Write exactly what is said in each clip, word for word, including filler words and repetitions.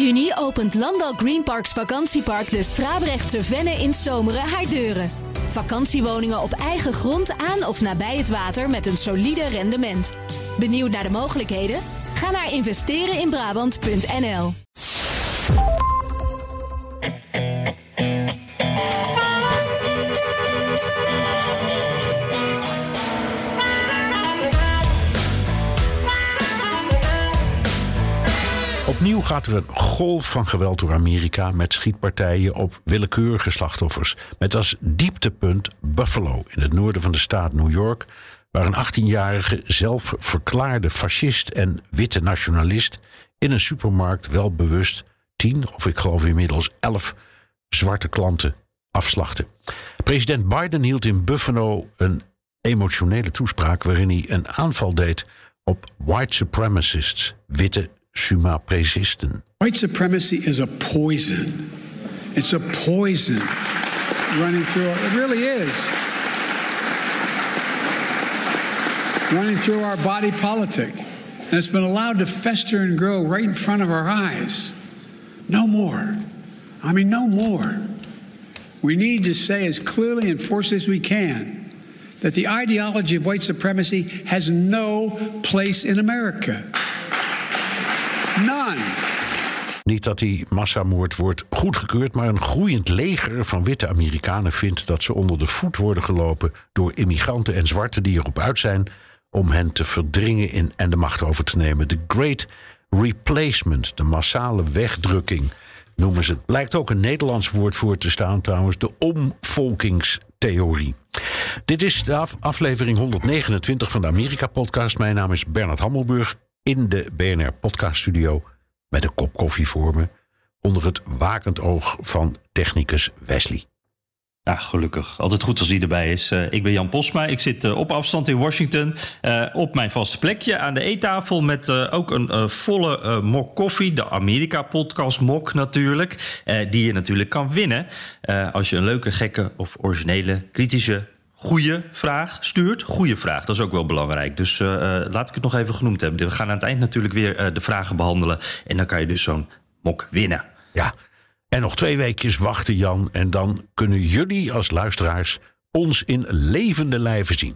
juni opent Landal Green Parks vakantiepark de Strabrechtse Venne in Zomeren haar deuren. Vakantiewoningen op eigen grond aan of nabij het water met een solide rendement. Benieuwd naar de mogelijkheden? Ga naar investereninbrabant punt n l. Opnieuw gaat er een golf van geweld door Amerika met schietpartijen op willekeurige slachtoffers. Met als dieptepunt Buffalo in het noorden van de staat New York, waar een achttienjarige zelfverklaarde fascist en witte nationalist in een supermarkt wel bewust tien, of ik geloof inmiddels elf, zwarte klanten afslachtte. President Biden hield in Buffalo een emotionele toespraak waarin hij een aanval deed op white supremacists, witte supremacisten. White supremacy is a poison. It's a poison running through. It really is. Running through our body politic. And it's been allowed to fester and grow right in front of our eyes. No more. I mean, no more. We need to say as clearly and forcefully as we can that the ideology of white supremacy has no place in America. None. Niet dat die massamoord wordt goedgekeurd, maar een groeiend leger van witte Amerikanen vindt dat ze onder de voet worden gelopen door immigranten en zwarten die erop uit zijn om hen te verdringen in en de macht over te nemen. De Great Replacement, de massale wegdrukking noemen ze het. Blijkt ook een Nederlands woord voor te staan trouwens, de omvolkingstheorie. Dit is de af- aflevering honderdnegenentwintig van de Amerika-podcast. Mijn naam is Bernard Hammelburg in de B N R-podcaststudio met een kop koffie voor me onder het wakend oog van technicus Wesley. Ja, gelukkig. Altijd goed als die erbij is. Uh, ik ben Jan Posma. Ik zit uh, op afstand in Washington. Uh, op mijn vaste plekje aan de eettafel met uh, ook een uh, volle uh, mok koffie. De Amerika-podcast mok natuurlijk. Uh, die je natuurlijk kan winnen uh, als je een leuke, gekke of originele, kritische, goede vraag stuurt. Goede vraag, dat is ook wel belangrijk. Dus uh, laat ik het nog even genoemd hebben. We gaan aan het eind natuurlijk weer uh, de vragen behandelen. En dan kan je dus zo'n mok winnen. Ja. En nog twee weekjes wachten, Jan. En dan kunnen jullie als luisteraars ons in levende lijven zien.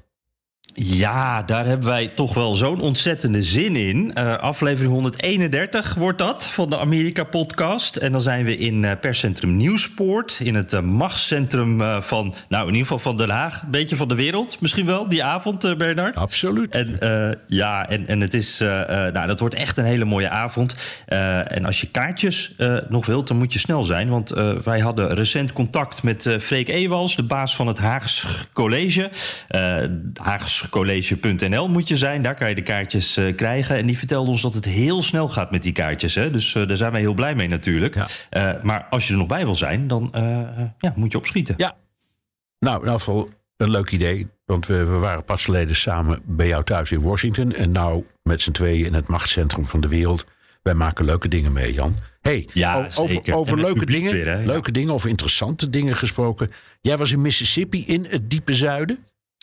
Ja, daar hebben wij toch wel zo'n ontzettende zin in. Uh, aflevering honderdeenendertig wordt dat van de Amerika-podcast. En dan zijn we in uh, perscentrum Nieuwspoort. In het uh, machtscentrum uh, van, nou in ieder geval van Den Haag. Een beetje van de wereld misschien wel, die avond, uh, Bernard. Absoluut. En uh, ja, en, en het is, uh, uh, nou, dat wordt echt een hele mooie avond. Uh, en als je kaartjes uh, nog wilt, dan moet je snel zijn. Want uh, wij hadden recent contact met uh, Freek Ewals, de baas van het Haags College. Uh, Haags college punt n l moet je zijn. Daar kan je de kaartjes uh, krijgen. En die vertelde ons dat het heel snel gaat met die kaartjes. Hè? Dus uh, daar zijn wij heel blij mee natuurlijk. Ja. Uh, maar als je er nog bij wil zijn, dan uh, ja, moet je opschieten. Ja. Nou, in ieder geval een leuk idee. Want we, we waren pas geleden samen bij jou thuis in Washington. En nou met z'n tweeën in het machtscentrum van de wereld. Wij maken leuke dingen mee, Jan. Hey, ja, over, over leuke dingen, weer, hè, leuke ja. dingen of interessante dingen gesproken. Jij was in Mississippi in het diepe zuiden.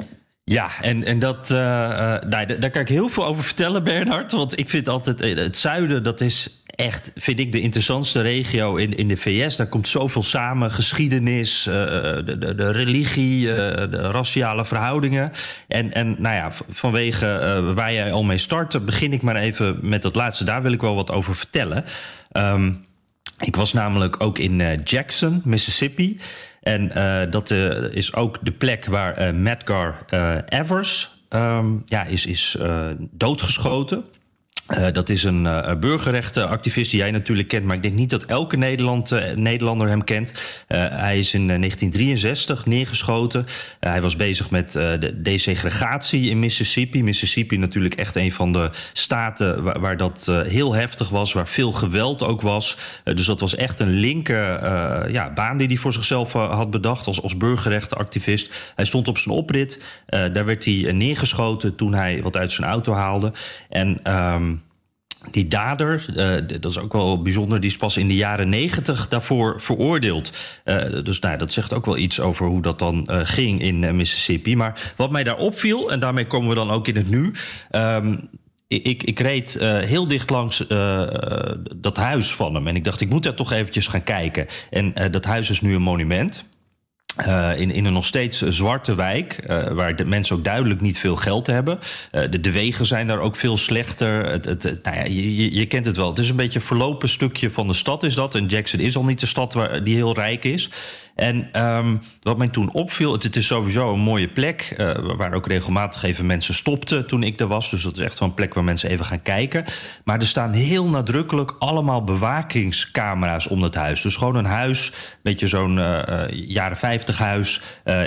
Ja, en, en dat, uh, uh, nou, d- daar kan ik heel veel over vertellen, Bernhard. Want ik vind altijd, uh, het zuiden, dat is echt, vind ik, de interessantste regio in, in de V S. Daar komt zoveel samen, geschiedenis, uh, de, de, de religie, uh, de raciale verhoudingen. En, en nou ja, v- vanwege uh, waar jij al mee start, begin ik maar even met dat laatste. Daar wil ik wel wat over vertellen. Um, ik was namelijk ook in uh, Jackson, Mississippi. En uh, dat uh, is ook de plek waar uh, Medgar uh, Evers um, ja, is, is uh, doodgeschoten. Uh, dat is een uh, burgerrechtenactivist die jij natuurlijk kent, maar ik denk niet dat elke Nederland, uh, Nederlander hem kent. Uh, hij is in uh, negentien drieënzestig neergeschoten. Uh, hij was bezig met uh, de desegregatie in Mississippi. Mississippi natuurlijk echt een van de staten waar, waar dat uh, heel heftig was, waar veel geweld ook was. Uh, dus dat was echt een linker uh, ja, baan die hij voor zichzelf uh, had bedacht als, als burgerrechtenactivist. Hij stond op zijn oprit. Uh, daar werd hij uh, neergeschoten toen hij wat uit zijn auto haalde. En Um, die dader, uh, dat is ook wel bijzonder, die is pas in de jaren negentig daarvoor veroordeeld. Uh, dus nou, dat zegt ook wel iets over hoe dat dan uh, ging in uh, Mississippi. Maar wat mij daar opviel, en daarmee komen we dan ook in het nu. Um, ik, ik, ik reed uh, heel dicht langs uh, dat huis van hem. En ik dacht, ik moet daar toch eventjes gaan kijken. En uh, dat huis is nu een monument. Uh, in, in een nog steeds zwarte wijk, uh, waar de mensen ook duidelijk niet veel geld hebben. Uh, de, de wegen zijn daar ook veel slechter. Het, het, het, nou ja, je, je kent het wel. Het is een beetje een verlopen stukje van de stad is dat. En Jackson is al niet de stad waar, die heel rijk is. En um, wat mij toen opviel, het, het is sowieso een mooie plek, uh, waar ook regelmatig even mensen stopten toen ik er was. Dus dat is echt wel een plek waar mensen even gaan kijken. Maar er staan heel nadrukkelijk allemaal bewakingscamera's om het huis. Dus gewoon een huis, een beetje zo'n uh, jaren vijftig huis, uh,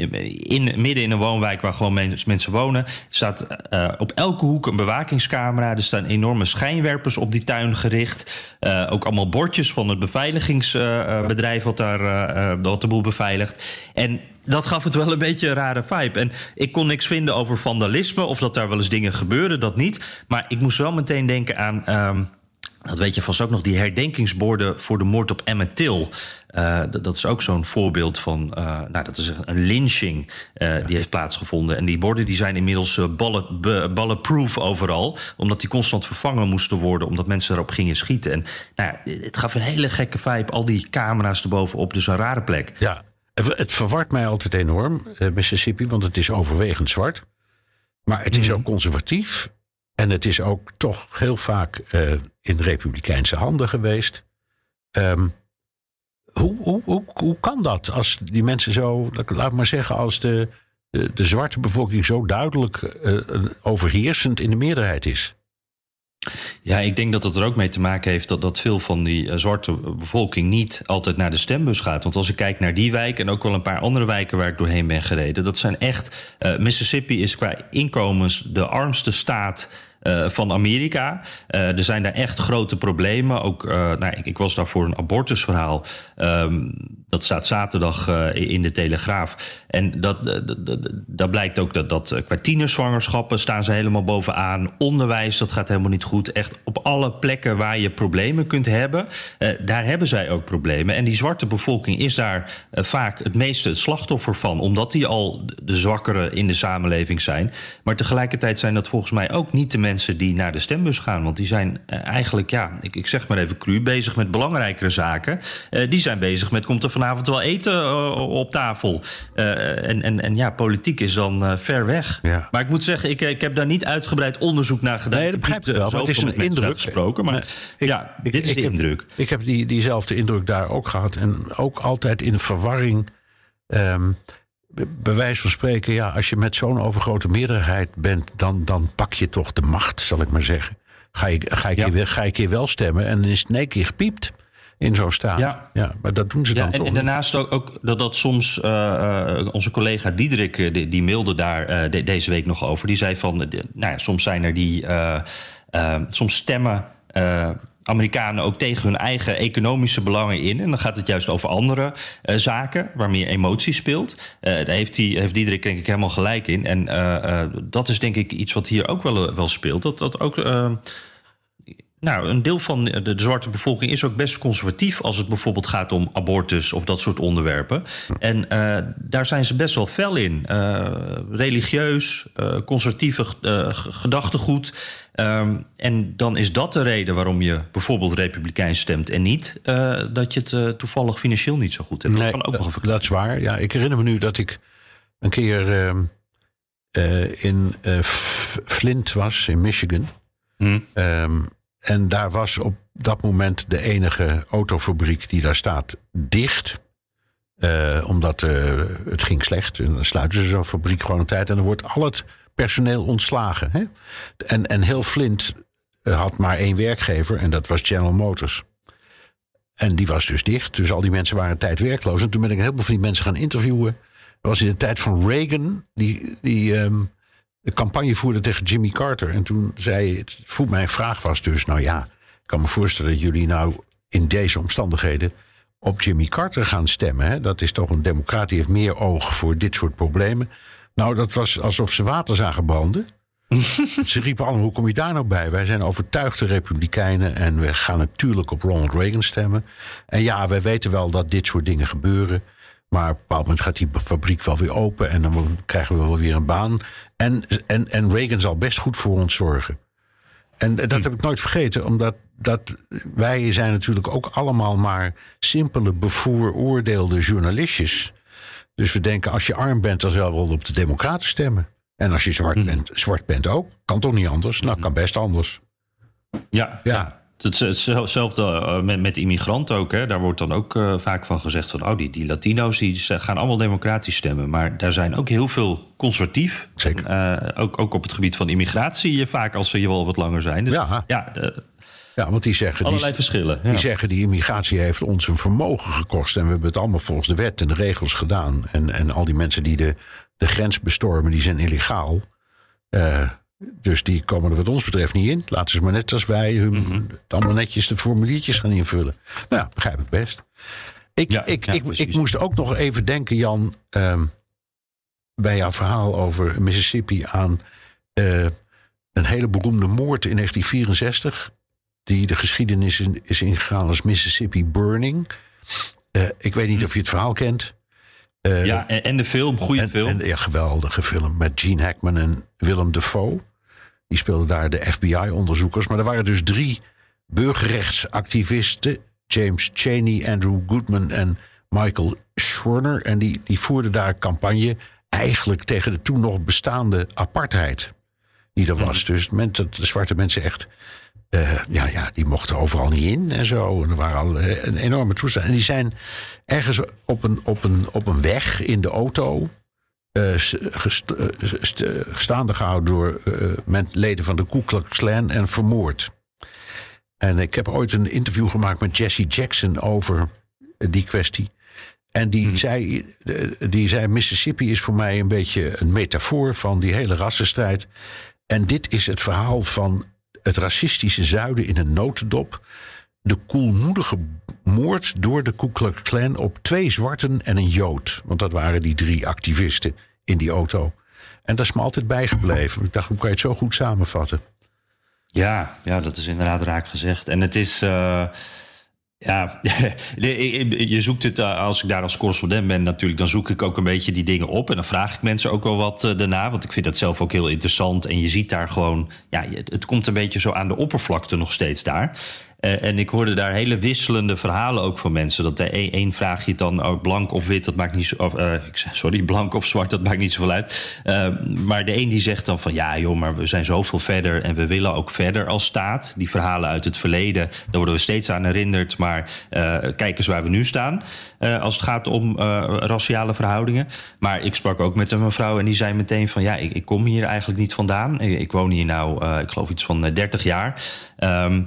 In, midden in een woonwijk waar gewoon men, mensen wonen. Er staat uh, op elke hoek een bewakingscamera. Er staan enorme schijnwerpers op die tuin gericht. Uh, ook allemaal bordjes van het beveiligingsbedrijf uh, wat daar uh, wat de boel beveiligt. En dat gaf het wel een beetje een rare vibe. En ik kon niks vinden over vandalisme of dat daar wel eens dingen gebeuren, dat niet. Maar ik moest wel meteen denken aan, Um, dat weet je vast ook nog, die herdenkingsborden voor de moord op Emmett Till. Uh, dat, dat is ook zo'n voorbeeld van, uh, nou, dat is een lynching uh, ja. die heeft plaatsgevonden. En die borden die zijn inmiddels uh, bullet, be, bulletproof overal, omdat die constant vervangen moesten worden, omdat mensen erop gingen schieten. En nou ja, het gaf een hele gekke vibe, al die camera's erbovenop, dus een rare plek. Ja, het verwart mij altijd enorm, uh, Mississippi, want het is overwegend zwart. Maar het is mm. ook conservatief. En het is ook toch heel vaak uh, in republikeinse handen geweest. Um, hoe, hoe, hoe, hoe kan dat? Als die mensen zo, laat maar zeggen, als de, de, de zwarte bevolking zo duidelijk uh, overheersend in de meerderheid is? Ja, ik denk dat het er ook mee te maken heeft dat, dat veel van die uh, zwarte bevolking niet altijd naar de stembus gaat. Want als ik kijk naar die wijk en ook wel een paar andere wijken waar ik doorheen ben gereden, dat zijn echt, uh, Mississippi is qua inkomens de armste staat Uh, van Amerika. Uh, er zijn daar echt grote problemen. Ook, uh, nou, ik, ik was daar voor een abortusverhaal. Um, dat staat zaterdag uh, in de Telegraaf. En dat, uh, dat blijkt ook dat, dat uh, qua tienerzwangerschappen staan ze helemaal bovenaan. Onderwijs, dat gaat helemaal niet goed. Echt op alle plekken waar je problemen kunt hebben, uh, daar hebben zij ook problemen. En die zwarte bevolking is daar uh, vaak het meeste het slachtoffer van, omdat die al de zwakkeren in de samenleving zijn. Maar tegelijkertijd zijn dat volgens mij ook niet de mensen mensen die naar de stembus gaan. Want die zijn uh, eigenlijk, ja, ik, ik zeg maar even cru, bezig met belangrijkere zaken. Uh, die zijn bezig met, komt er vanavond wel eten uh, op tafel? Uh, en, en, en ja, politiek is dan uh, ver weg. Ja. Maar ik moet zeggen, ik, ik heb daar niet uitgebreid onderzoek naar gedaan. Nee, dat begrijp ik wel. Maar het is een indruk gesproken. Maar ik, ja, ik, dit is ik, de ik indruk. Heb, ik heb die, diezelfde indruk daar ook gehad. En ook altijd in verwarring. Um, Bij wijze van spreken, ja, als je met zo'n overgrote meerderheid bent, dan, dan pak je toch de macht, zal ik maar zeggen. Ga, je, ga, ik, ja. hier, ga ik hier wel stemmen en dan is het in één keer gepiept in zo'n staat. Ja. ja, maar dat doen ze ja, dan en, toch. En daarnaast ook, ook dat, dat soms, uh, uh, onze collega Diederik, die, die mailde daar uh, de, deze week nog over. Die zei van, de, nou ja, soms zijn er die, uh, uh, soms stemmen Uh, Amerikanen ook tegen hun eigen economische belangen in. En dan gaat het juist over andere uh, zaken waar meer emotie speelt. Uh, daar heeft, die, heeft Diederik denk ik helemaal gelijk in. En uh, uh, dat is denk ik iets wat hier ook wel, wel speelt. Dat, dat ook, uh, nou, een deel van de, de zwarte bevolking is ook best conservatief als het bijvoorbeeld gaat om abortus of dat soort onderwerpen. En uh, daar zijn ze best wel fel in. Uh, religieus, uh, conservatieve uh, gedachtegoed. Um, en dan is dat de reden waarom je bijvoorbeeld republikeins stemt en niet uh, dat je het uh, toevallig financieel niet zo goed hebt. Nee, dat kan ook nog even dat is waar. Ja, ik herinner me nu dat ik een keer uh, uh, in uh, Flint was, in Michigan. Hmm. Um, en daar was op dat moment de enige autofabriek die daar staat dicht. Uh, omdat uh, het ging slecht. En dan sluiten ze zo'n fabriek gewoon een tijd. En dan wordt al het personeel ontslagen. Hè? En, en heel Flint had maar één werkgever. En dat was General Motors. En die was dus dicht. Dus al die mensen waren een tijd werkloos. En toen ben ik een heleboel van die mensen gaan interviewen. Dat was in de tijd van Reagan. Die, die um, de campagne voerde tegen Jimmy Carter. En toen zei het, voor mijn vraag was dus, nou ja, ik kan me voorstellen dat jullie nou in deze omstandigheden op Jimmy Carter gaan stemmen. Hè? Dat is toch een democraat die heeft meer oog voor dit soort problemen. Nou, dat was alsof ze water zagen branden. Ze riepen allemaal, hoe kom je daar nou bij? Wij zijn overtuigde republikeinen en we gaan natuurlijk op Ronald Reagan stemmen. En ja, wij weten wel dat dit soort dingen gebeuren. Maar op een bepaald moment gaat die fabriek wel weer open en dan krijgen we wel weer een baan. En, en, en Reagan zal best goed voor ons zorgen. En dat hm. heb ik nooit vergeten, omdat dat, wij zijn natuurlijk ook allemaal maar simpele, bevooroordeelde journalistjes. Dus we denken, als je arm bent, dan zal wel op de Democraten stemmen. En als je zwart, hm. bent, zwart bent ook, kan toch niet anders? Nou, kan best anders. Ja, ja. ja. Hetzelfde met, met immigranten ook. Hè. Daar wordt dan ook uh, vaak van gezegd van... oh, die, die Latino's die gaan allemaal democratisch stemmen. Maar daar zijn ook heel veel conservatief. Zeker. En, uh, ook, ook op het gebied van immigratie vaak als ze hier wel wat langer zijn. Dus, ja, ja, de, ja, want die zeggen... Allerlei die, verschillen. Ja. Die zeggen, die immigratie heeft ons een vermogen gekost... en we hebben het allemaal volgens de wet en de regels gedaan. En, en al die mensen die de, de grens bestormen, die zijn illegaal... Uh, Dus die komen er wat ons betreft niet in. Laten ze maar net als wij hun, mm-hmm. allemaal netjes de formuliertjes gaan invullen. Nou ja, begrijp ik best. Ik, ja, ik, ja, ik, ik moest ook nog even denken, Jan... Um, bij jouw verhaal over Mississippi aan... Uh, een hele beroemde moord in negentien vierenzestig... die de geschiedenis in, is ingegaan als Mississippi Burning. Uh, ik weet niet of je het verhaal kent... Uh, ja, en, en de film, goede film. En, ja, geweldige film met Gene Hackman en Willem Dafoe. Die speelden daar de F B I-onderzoekers. Maar er waren dus drie burgerrechtsactivisten... James Chaney, Andrew Goodman en Michael Schwerner. En die, die voerden daar campagne eigenlijk tegen de toen nog bestaande apartheid. Die er was. Mm. Dus dat de zwarte mensen echt... Uh, ja, ja, die mochten overal niet in en zo. En er waren al uh, een enorme toestand. En die zijn ergens op een, op een, op een weg in de auto... Uh, gest, uh, st, uh, staande gehouden door uh, leden van de Ku Klux Klan en vermoord. En ik heb ooit een interview gemaakt met Jesse Jackson over uh, die kwestie. En die, hmm. zei, uh, die zei, Mississippi is voor mij een beetje een metafoor van die hele rassenstrijd. En dit is het verhaal van het racistische zuiden in een notendop. De koelmoedige moord door de Ku Klux Klan op twee zwarten en een Jood. Want dat waren die drie activisten in die auto. En dat is me altijd bijgebleven. Ik dacht, hoe kan je het zo goed samenvatten? Ja, ja, dat is inderdaad raak gezegd. En het is... Uh... Ja, je zoekt het, als ik daar als correspondent ben natuurlijk... dan zoek ik ook een beetje die dingen op. En dan vraag ik mensen ook wel wat uh, daarna. Want ik vind dat zelf ook heel interessant. En je ziet daar gewoon... ja, het, het komt een beetje zo aan de oppervlakte nog steeds daar. Uh, en ik hoorde daar hele wisselende verhalen ook van mensen. Dat de een, een vraag je dan ook blank of wit, dat maakt niet zo... Of, uh, sorry, blank of zwart, dat maakt niet zoveel uit. Uh, maar de een die zegt dan van... ja joh, maar we zijn zoveel verder en we willen ook verder als staat. Die verhalen uit het verleden, daar worden we steeds aan herinnerd. Maar uh, kijk eens waar we nu staan. Uh, als het gaat om uh, raciale verhoudingen. Maar ik sprak ook met een mevrouw en die zei meteen van... ja, ik, ik kom hier eigenlijk niet vandaan. Ik, ik woon hier nou, uh, ik geloof iets van uh, dertig jaar... Um,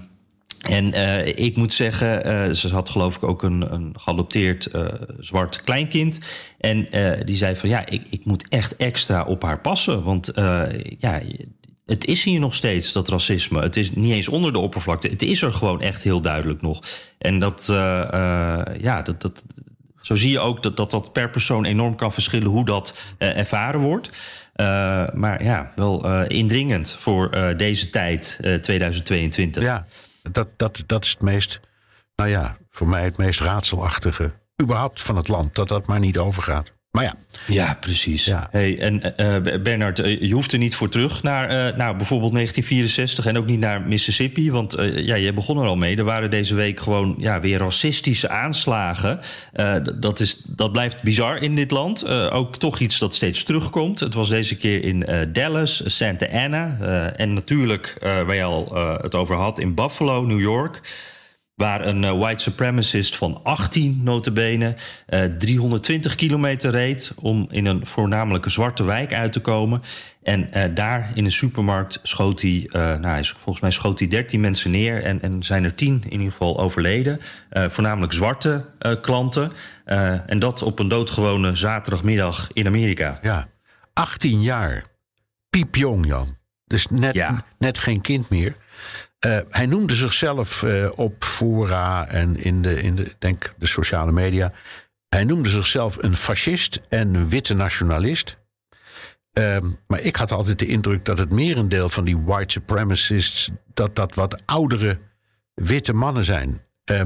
En uh, ik moet zeggen, uh, ze had geloof ik ook een, een geadopteerd uh, zwart kleinkind. En uh, die zei van ja, ik, ik moet echt extra op haar passen. Want uh, ja, het is hier nog steeds, dat racisme. Het is niet eens onder de oppervlakte. Het is er gewoon echt heel duidelijk nog. En dat, uh, uh, ja, dat, dat, zo zie je ook dat, dat dat per persoon enorm kan verschillen hoe dat uh, ervaren wordt. Uh, maar ja, wel uh, indringend voor uh, deze tijd, uh, tweeduizend tweeëntwintig. Ja. Dat, dat, dat is het meest, nou ja, voor mij het meest raadselachtige überhaupt van het land. Dat dat maar niet overgaat. Maar ja. Ja, precies. Ja. Hey, en uh, Bernard, uh, je hoeft er niet voor terug naar uh, nou, bijvoorbeeld negentien vierenzestig en ook niet naar Mississippi. Want uh, ja, je begon er al mee. Er waren deze week gewoon ja, weer racistische aanslagen. Uh, dat, is, dat blijft bizar in dit land. Uh, ook toch iets dat steeds terugkomt. Het was deze keer in uh, Dallas, Santa Ana. Uh, en natuurlijk, uh, waar je al uh, het over had, in Buffalo, New York. Waar een uh, white supremacist van achttien notabene uh, driehonderdtwintig kilometer reed om in een voornamelijk zwarte wijk uit te komen. En uh, daar in een supermarkt schoot hij, uh, nou, volgens mij schoot hij dertien mensen neer en, en zijn er tien in ieder geval overleden. Uh, voornamelijk zwarte uh, klanten. Uh, en dat op een doodgewone zaterdagmiddag in Amerika. Ja, achttien jaar. Piepjong, Jan. Dus net, ja. net geen kind meer. Uh, hij noemde zichzelf uh, op fora en in de, in de, denk de sociale media. Hij noemde zichzelf een fascist en een witte nationalist. Uh, maar ik had altijd de indruk dat het merendeel van die white supremacists... dat dat wat oudere witte mannen zijn. Uh,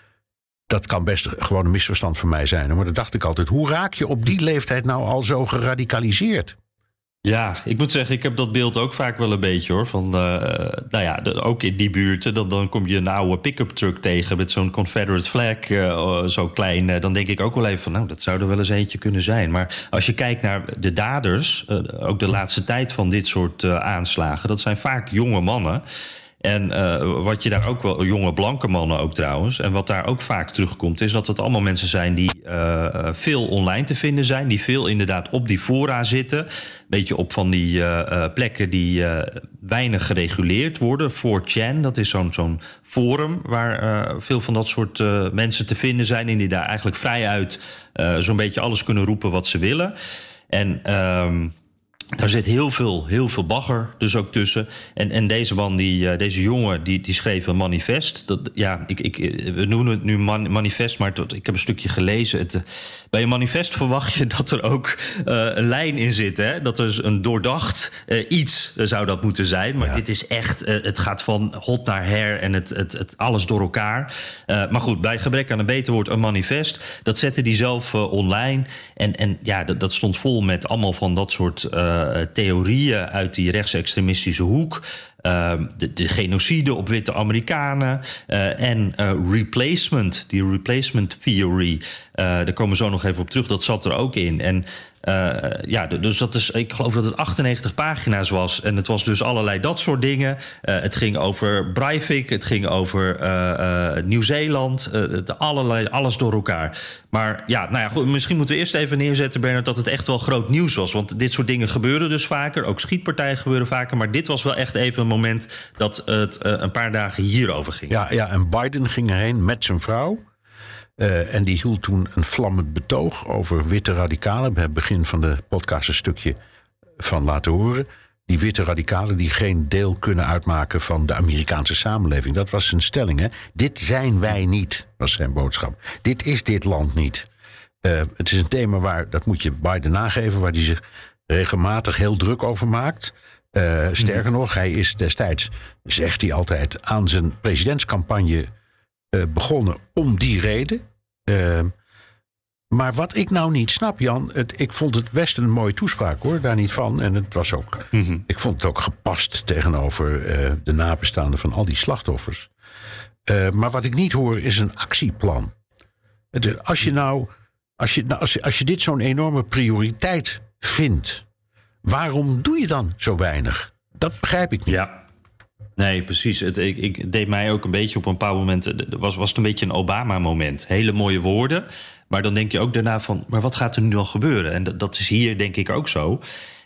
dat kan best gewoon een misverstand van mij zijn. Maar dat dacht ik altijd. Hoe raak je op die leeftijd nou al zo geradicaliseerd? Ja, ik moet zeggen, ik heb dat beeld ook vaak wel een beetje hoor. Van, uh, nou ja, de, ook in die buurten, dan, dan kom je een oude pick-up truck tegen met zo'n Confederate flag, uh, zo klein. Uh, dan denk ik ook wel even van, nou, dat zou er wel eens eentje kunnen zijn. Maar als je kijkt naar de daders, uh, ook de laatste tijd van dit soort uh, aanslagen, dat zijn vaak jonge mannen. En uh, wat je daar ook wel, jonge blanke mannen ook trouwens, en wat daar ook vaak terugkomt, is dat het allemaal mensen zijn die uh, veel online te vinden zijn, die veel inderdaad op die fora zitten, beetje op van die uh, uh, plekken die uh, weinig gereguleerd worden. four chan, dat is zo'n, zo'n forum waar uh, veel van dat soort uh, mensen te vinden zijn en die daar eigenlijk vrijuit uh, zo'n beetje alles kunnen roepen wat ze willen. En um, daar zit heel veel, heel veel bagger dus ook tussen. En, en deze man, die, uh, deze jongen, die, die schreef een manifest. Dat, ja, ik, ik, we noemen het nu man, manifest, maar tot, ik heb een stukje gelezen. Het, uh, bij een manifest verwacht je dat er ook uh, een lijn in zit. Hè? Dat er een doordacht uh, iets uh, zou dat moeten zijn. Maar ja. Dit is echt, uh, het gaat van hot naar her en het, het, het alles door elkaar. Uh, maar goed, bij gebrek aan een beter woord, een manifest. Dat zette hij zelf uh, online. En, en ja, dat, dat stond vol met allemaal van dat soort uh, theorieën uit die rechtsextremistische hoek. Uh, de, de genocide op witte Amerikanen uh, en uh, replacement, die replacement theory. Uh, daar komen we zo nog even op terug, dat zat er ook in. En uh, ja, dus dat is, ik geloof dat het achtennegentig pagina's was. En het was dus allerlei dat soort dingen. Uh, het ging over Breivik, het ging over uh, uh, Nieuw-Zeeland. Uh, het allerlei, alles door elkaar. Maar ja, nou ja, goed, misschien moeten we eerst even neerzetten, Bernard, dat het echt wel groot nieuws was. Want dit soort dingen gebeuren dus vaker. Ook schietpartijen gebeuren vaker. Maar dit was wel echt even een moment dat het uh, een paar dagen hierover ging. Ja, ja, en Biden ging erheen met zijn vrouw. Uh, en die hield toen een vlammend betoog over witte radicalen. We hebben het begin van de podcast een stukje van laten horen. Die witte radicalen die geen deel kunnen uitmaken van de Amerikaanse samenleving. Dat was zijn stelling, hè. Dit zijn wij niet, was zijn boodschap. Dit is dit land niet. Uh, het is een thema waar, dat moet je Biden nageven, waar hij zich regelmatig heel druk over maakt. Uh, sterker mm. nog, hij is destijds, zegt hij altijd, aan zijn presidentscampagne uh, begonnen om die reden. Uh, maar wat ik nou niet snap, Jan, het, ik vond het best een mooie toespraak, hoor, daar niet van. En het was ook, mm-hmm. ik vond het ook gepast tegenover uh, de nabestaanden van al die slachtoffers. Uh, maar wat ik niet hoor is een actieplan. Het, als je nou, als je, nou als, je, als je dit zo'n enorme prioriteit vindt, waarom doe je dan zo weinig? Dat begrijp ik niet. Ja. Nee, precies. Het, ik, ik deed mij ook een beetje op een paar momenten. Was, was het een beetje een Obama-moment. Hele mooie woorden. Maar dan denk je ook daarna van, maar wat gaat er nu dan gebeuren? En dat, dat is hier denk ik ook zo.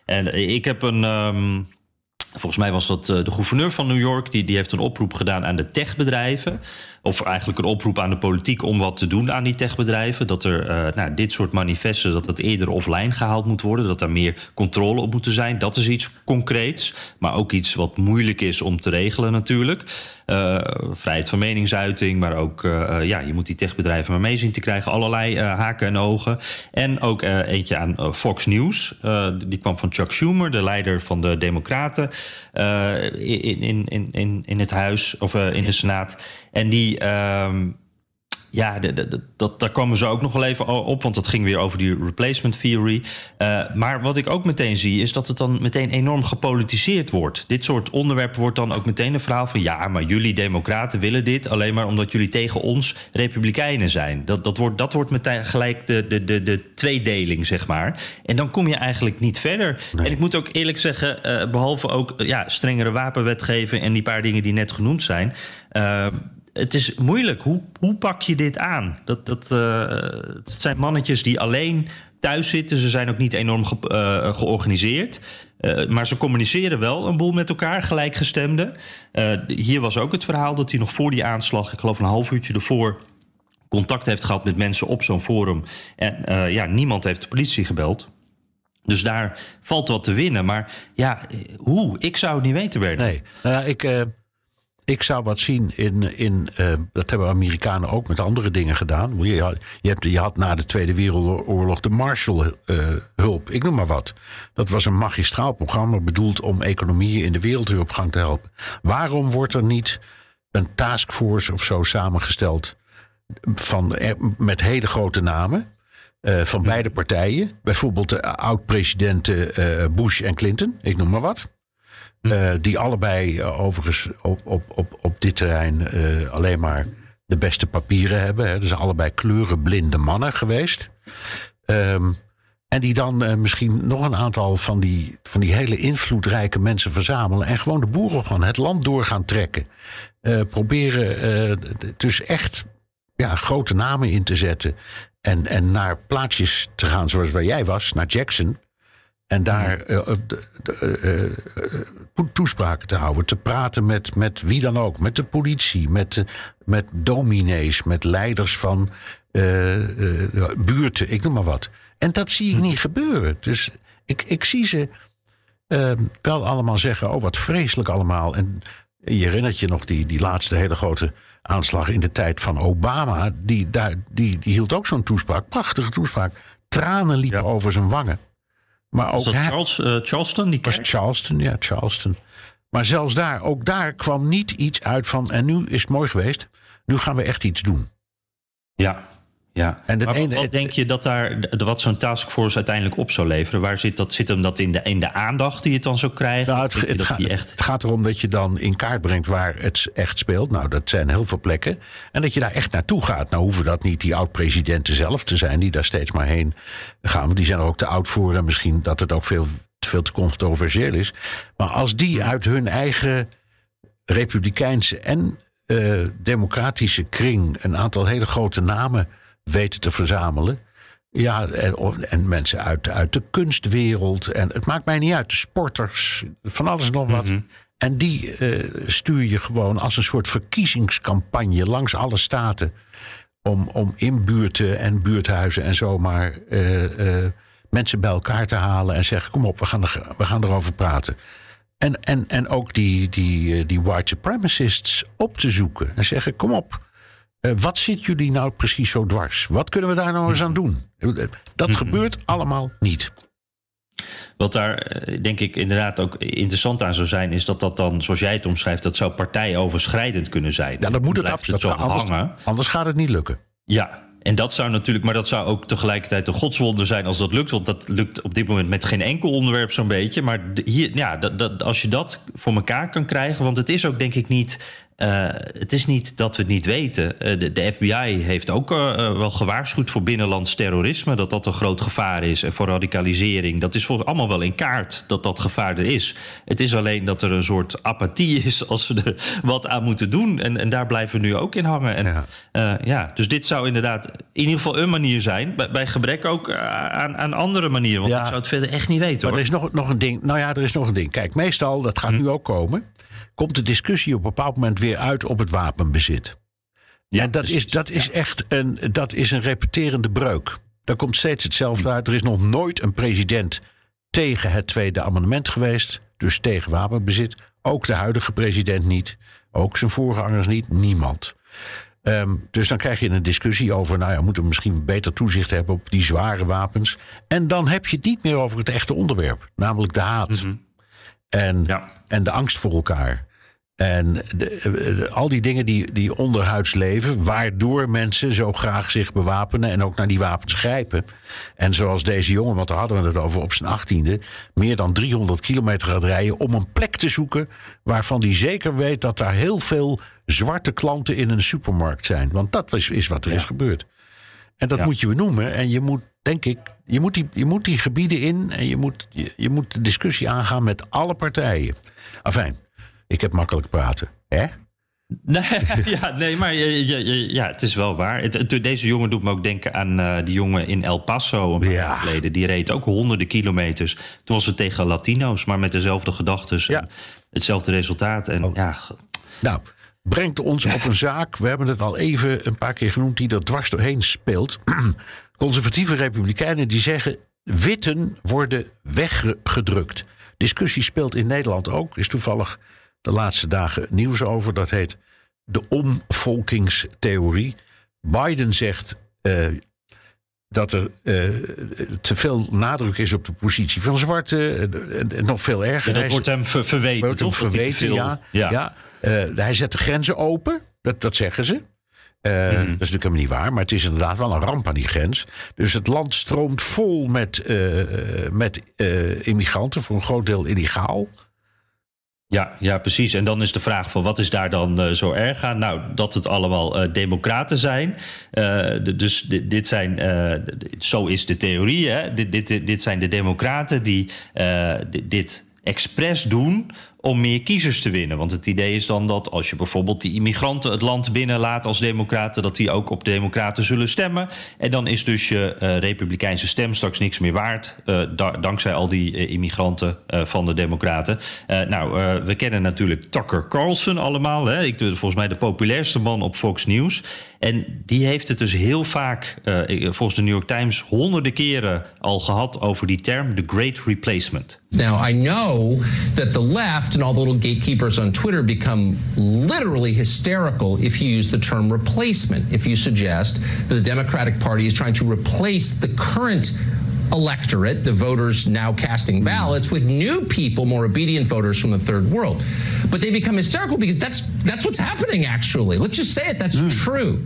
En ik heb een, um, volgens mij was dat de gouverneur van New York, die, die heeft een oproep gedaan aan de techbedrijven. Of eigenlijk een oproep aan de politiek om wat te doen aan die techbedrijven. Dat er uh, nou, dit soort manifesten, dat het eerder offline gehaald moet worden. Dat er meer controle op moet zijn. Dat is iets concreets. Maar ook iets wat moeilijk is om te regelen natuurlijk. Uh, vrijheid van meningsuiting. Maar ook, uh, ja, je moet die techbedrijven maar mee zien te krijgen. Allerlei uh, haken en ogen. En ook uh, eentje aan uh, Fox News. Uh, die kwam van Chuck Schumer, de leider van de Democraten. Uh, in, in, in, in, in het huis, of uh, in de Senaat. En die, um, ja, de, de, de, dat, daar komen ze ook nog wel even op, want dat ging weer over die replacement theory. Uh, maar wat ik ook meteen zie, is dat het dan meteen enorm gepolitiseerd wordt. Dit soort onderwerpen wordt dan ook meteen een verhaal van, ja, maar jullie democraten willen dit alleen maar omdat jullie tegen ons republikeinen zijn. Dat, dat, wordt, dat wordt meteen gelijk de, de, de, de tweedeling, zeg maar. En dan kom je eigenlijk niet verder. Nee. En ik moet ook eerlijk zeggen, uh, behalve ook uh, ja, strengere wapenwetgeving en die paar dingen die net genoemd zijn, Uh, het is moeilijk. Hoe, hoe pak je dit aan? Dat, dat, uh, het zijn mannetjes die alleen thuis zitten. Ze zijn ook niet enorm ge, uh, georganiseerd. Uh, maar ze communiceren wel een boel met elkaar, gelijkgestemden. Uh, hier was ook het verhaal dat hij nog voor die aanslag, ik geloof een half uurtje ervoor, contact heeft gehad met mensen op zo'n forum. En uh, ja, niemand heeft de politie gebeld. Dus daar valt wat te winnen. Maar ja, hoe? Ik zou het niet weten, Bernard. Nee, nou ja, ik... Uh... Ik zou wat zien in, in uh, dat hebben Amerikanen ook met andere dingen gedaan. Je had, je hebt, je had na de Tweede Wereldoorlog de Marshallhulp, uh, ik noem maar wat. Dat was een magistraal programma bedoeld om economieën in de wereld weer op gang te helpen. Waarom wordt er niet een taskforce of zo samengesteld van, met hele grote namen, Uh, van mm. beide partijen. Bijvoorbeeld de oud-presidenten uh, Bush en Clinton, ik noem maar wat. Uh, die allebei uh, overigens op, op, op, op dit terrein uh, alleen maar de beste papieren hebben. Hè. Dus allebei kleurenblinde mannen geweest. Um, en die dan uh, misschien nog een aantal van die, van die hele invloedrijke mensen verzamelen. En gewoon de boeren van het land door gaan trekken. Uh, proberen uh, dus echt ja, grote namen in te zetten. En, en naar plaatsjes te gaan zoals waar jij was, naar Jackson. En daar uh, de, de, uh, uh, toespraken te houden. Te praten met, met wie dan ook. Met de politie, met, uh, met dominees, met leiders van uh, uh, buurten, ik noem maar wat. En dat zie ik niet gebeuren. Dus ik, ik zie ze uh, wel allemaal zeggen, oh wat vreselijk allemaal. En je herinnert je nog die, die laatste hele grote aanslag in de tijd van Obama. Die, daar, die, die hield ook zo'n toespraak, prachtige toespraak. Tranen liepen ja. over zijn wangen. Maar ook was dat hij, Charles, uh, Charleston? Die was Charleston, ja, Charleston. Maar zelfs daar, ook daar kwam niet iets uit van, en nu is het mooi geweest, nu gaan we echt iets doen. Ja, ja. En het ene, wat denk je dat daar, wat zo'n taskforce uiteindelijk op zou leveren? Waar zit dat? Zit hem dat in de, in de aandacht die het dan zou krijgen? Nou, het, het, gaat, echt... het gaat erom dat je dan in kaart brengt waar het echt speelt. Nou, dat zijn heel veel plekken. En dat je daar echt naartoe gaat. Nou hoeven dat niet die oud-presidenten zelf te zijn die daar steeds maar heen gaan. Want die zijn er ook te oud voor en misschien dat het ook veel, veel te controversieel is. Maar als die uit hun eigen republikeinse en uh, democratische kring een aantal hele grote namen weten te verzamelen. Ja, en, en mensen uit, uit de kunstwereld. En het maakt mij niet uit. De sporters, van alles en nog wat. Mm-hmm. En die uh, stuur je gewoon als een soort verkiezingscampagne langs alle staten. Om, om in buurten en buurthuizen en zomaar uh, uh, mensen bij elkaar te halen. En zeggen, kom op, we gaan, er, we gaan erover praten. En, en, en ook die, die, die white supremacists op te zoeken. En zeggen, kom op. Uh, wat zit jullie nou precies zo dwars? Wat kunnen we daar nou eens aan doen? Dat mm-hmm. gebeurt allemaal niet. Wat daar denk ik inderdaad ook interessant aan zou zijn, is dat dat dan, zoals jij het omschrijft, dat zou partijoverschrijdend kunnen zijn. Ja, dat moet het absoluut zo hangen. Anders gaat het niet lukken. Ja. En dat zou natuurlijk, maar dat zou ook tegelijkertijd een godswonder zijn als dat lukt. Want dat lukt op dit moment met geen enkel onderwerp zo'n beetje. Maar hier, ja, dat, dat, als je dat voor elkaar kan krijgen. Want het is ook denk ik niet. Uh, het is niet dat we het niet weten. Uh, de, de F B I heeft ook uh, wel gewaarschuwd voor binnenlands terrorisme. Dat dat een groot gevaar is. En voor radicalisering. Dat is voor allemaal wel in kaart dat dat gevaar er is. Het is alleen dat er een soort apathie is als we er wat aan moeten doen. En, en daar blijven we nu ook in hangen. En, ja. Uh, ja, dus dit zou inderdaad in ieder geval een manier zijn. Bij, bij gebrek ook aan, aan andere manieren. Want ja. ik zou het verder echt niet weten. Maar hoor. er is nog, nog een ding. Nou ja, er is nog een ding. Kijk, meestal, dat gaat hm. nu ook komen. Komt de discussie op een bepaald moment weer uit op het wapenbezit. Ja, en dat is, dat is echt een, dat is een repeterende breuk. Daar komt steeds hetzelfde uit. Er is nog nooit een president tegen het Tweede Amendement geweest. Dus tegen wapenbezit. Ook de huidige president niet. Ook zijn voorgangers niet. Niemand. Um, dus dan krijg je een discussie over, nou ja, moeten we misschien beter toezicht hebben op die zware wapens. En dan heb je het niet meer over het echte onderwerp. Namelijk de haat. Mm-hmm. En, ja. en de angst voor elkaar. En de, de, al die dingen die, die onderhuids leven, waardoor mensen zo graag zich bewapenen en ook naar die wapens grijpen. En zoals deze jongen, want daar hadden we het over, op zijn achttiende, meer dan driehonderd kilometer gaat rijden om een plek te zoeken waarvan hij zeker weet dat daar heel veel zwarte klanten in een supermarkt zijn. Want dat is, is wat er ja. is gebeurd. En dat ja. moet je benoemen. En je moet, denk ik, je moet die, je moet die gebieden in en je moet, je, je moet de discussie aangaan met alle partijen. Afijn. Ik heb makkelijk praten, hè? Nee, ja, nee, maar ja, ja, het is wel waar. Het, deze jongen doet me ook denken aan uh, die jongen in El Paso een paar jaar ja. geleden. Die reed ook honderden kilometers. Toen was het tegen Latino's, maar met dezelfde gedachtes. Ja. Hetzelfde resultaat. En, oh. ja. Nou, brengt ons op een zaak. We hebben het al even een paar keer genoemd die er dwars doorheen speelt. Conservatieve republikeinen die zeggen, witten worden weggedrukt. Discussie speelt in Nederland ook. Is toevallig de laatste dagen nieuws over. Dat heet de omvolkingstheorie. Biden zegt uh, dat er uh, te veel nadruk is op de positie van zwarte. Uh, nog veel erger. Ja, dat wordt hem ver- verweten. Wordt hem verweten, ja. ja. ja. Uh, hij zet de grenzen open. Dat, dat zeggen ze. Uh, mm-hmm. Dat is natuurlijk helemaal niet waar, maar het is inderdaad wel een ramp aan die grens. Dus het land stroomt vol met, uh, met uh, immigranten, voor een groot deel illegaal. Ja, ja, precies. En dan is de vraag van wat is daar dan uh, zo erg aan? Nou, dat het allemaal uh, democraten zijn. Uh, de, dus dit, dit zijn, uh, zo is de theorie, hè? Dit, dit, dit zijn de democraten die uh, dit, dit expres doen om meer kiezers te winnen. Want het idee is dan dat als je bijvoorbeeld die immigranten het land binnenlaat als democraten, dat die ook op democraten zullen stemmen. En dan is dus je uh, republikeinse stem straks niks meer waard, uh, da- dankzij al die uh, immigranten uh, van de democraten. Uh, nou, uh, we kennen natuurlijk Tucker Carlson allemaal. Hè? Ik doe volgens mij de populairste man op Fox News. En die heeft het dus heel vaak, uh, volgens de New York Times, honderden keren al gehad over die term, the Great Replacement. Now, I know that the left and all the little gatekeepers on Twitter become literally hysterical if you use the term replacement, if you suggest that the Democratic Party is trying to replace the current electorate, the voters now casting ballots, with new people, more obedient voters from the third world. But they become hysterical because that's that's what's happening, actually. Let's just say it, that's mm. true.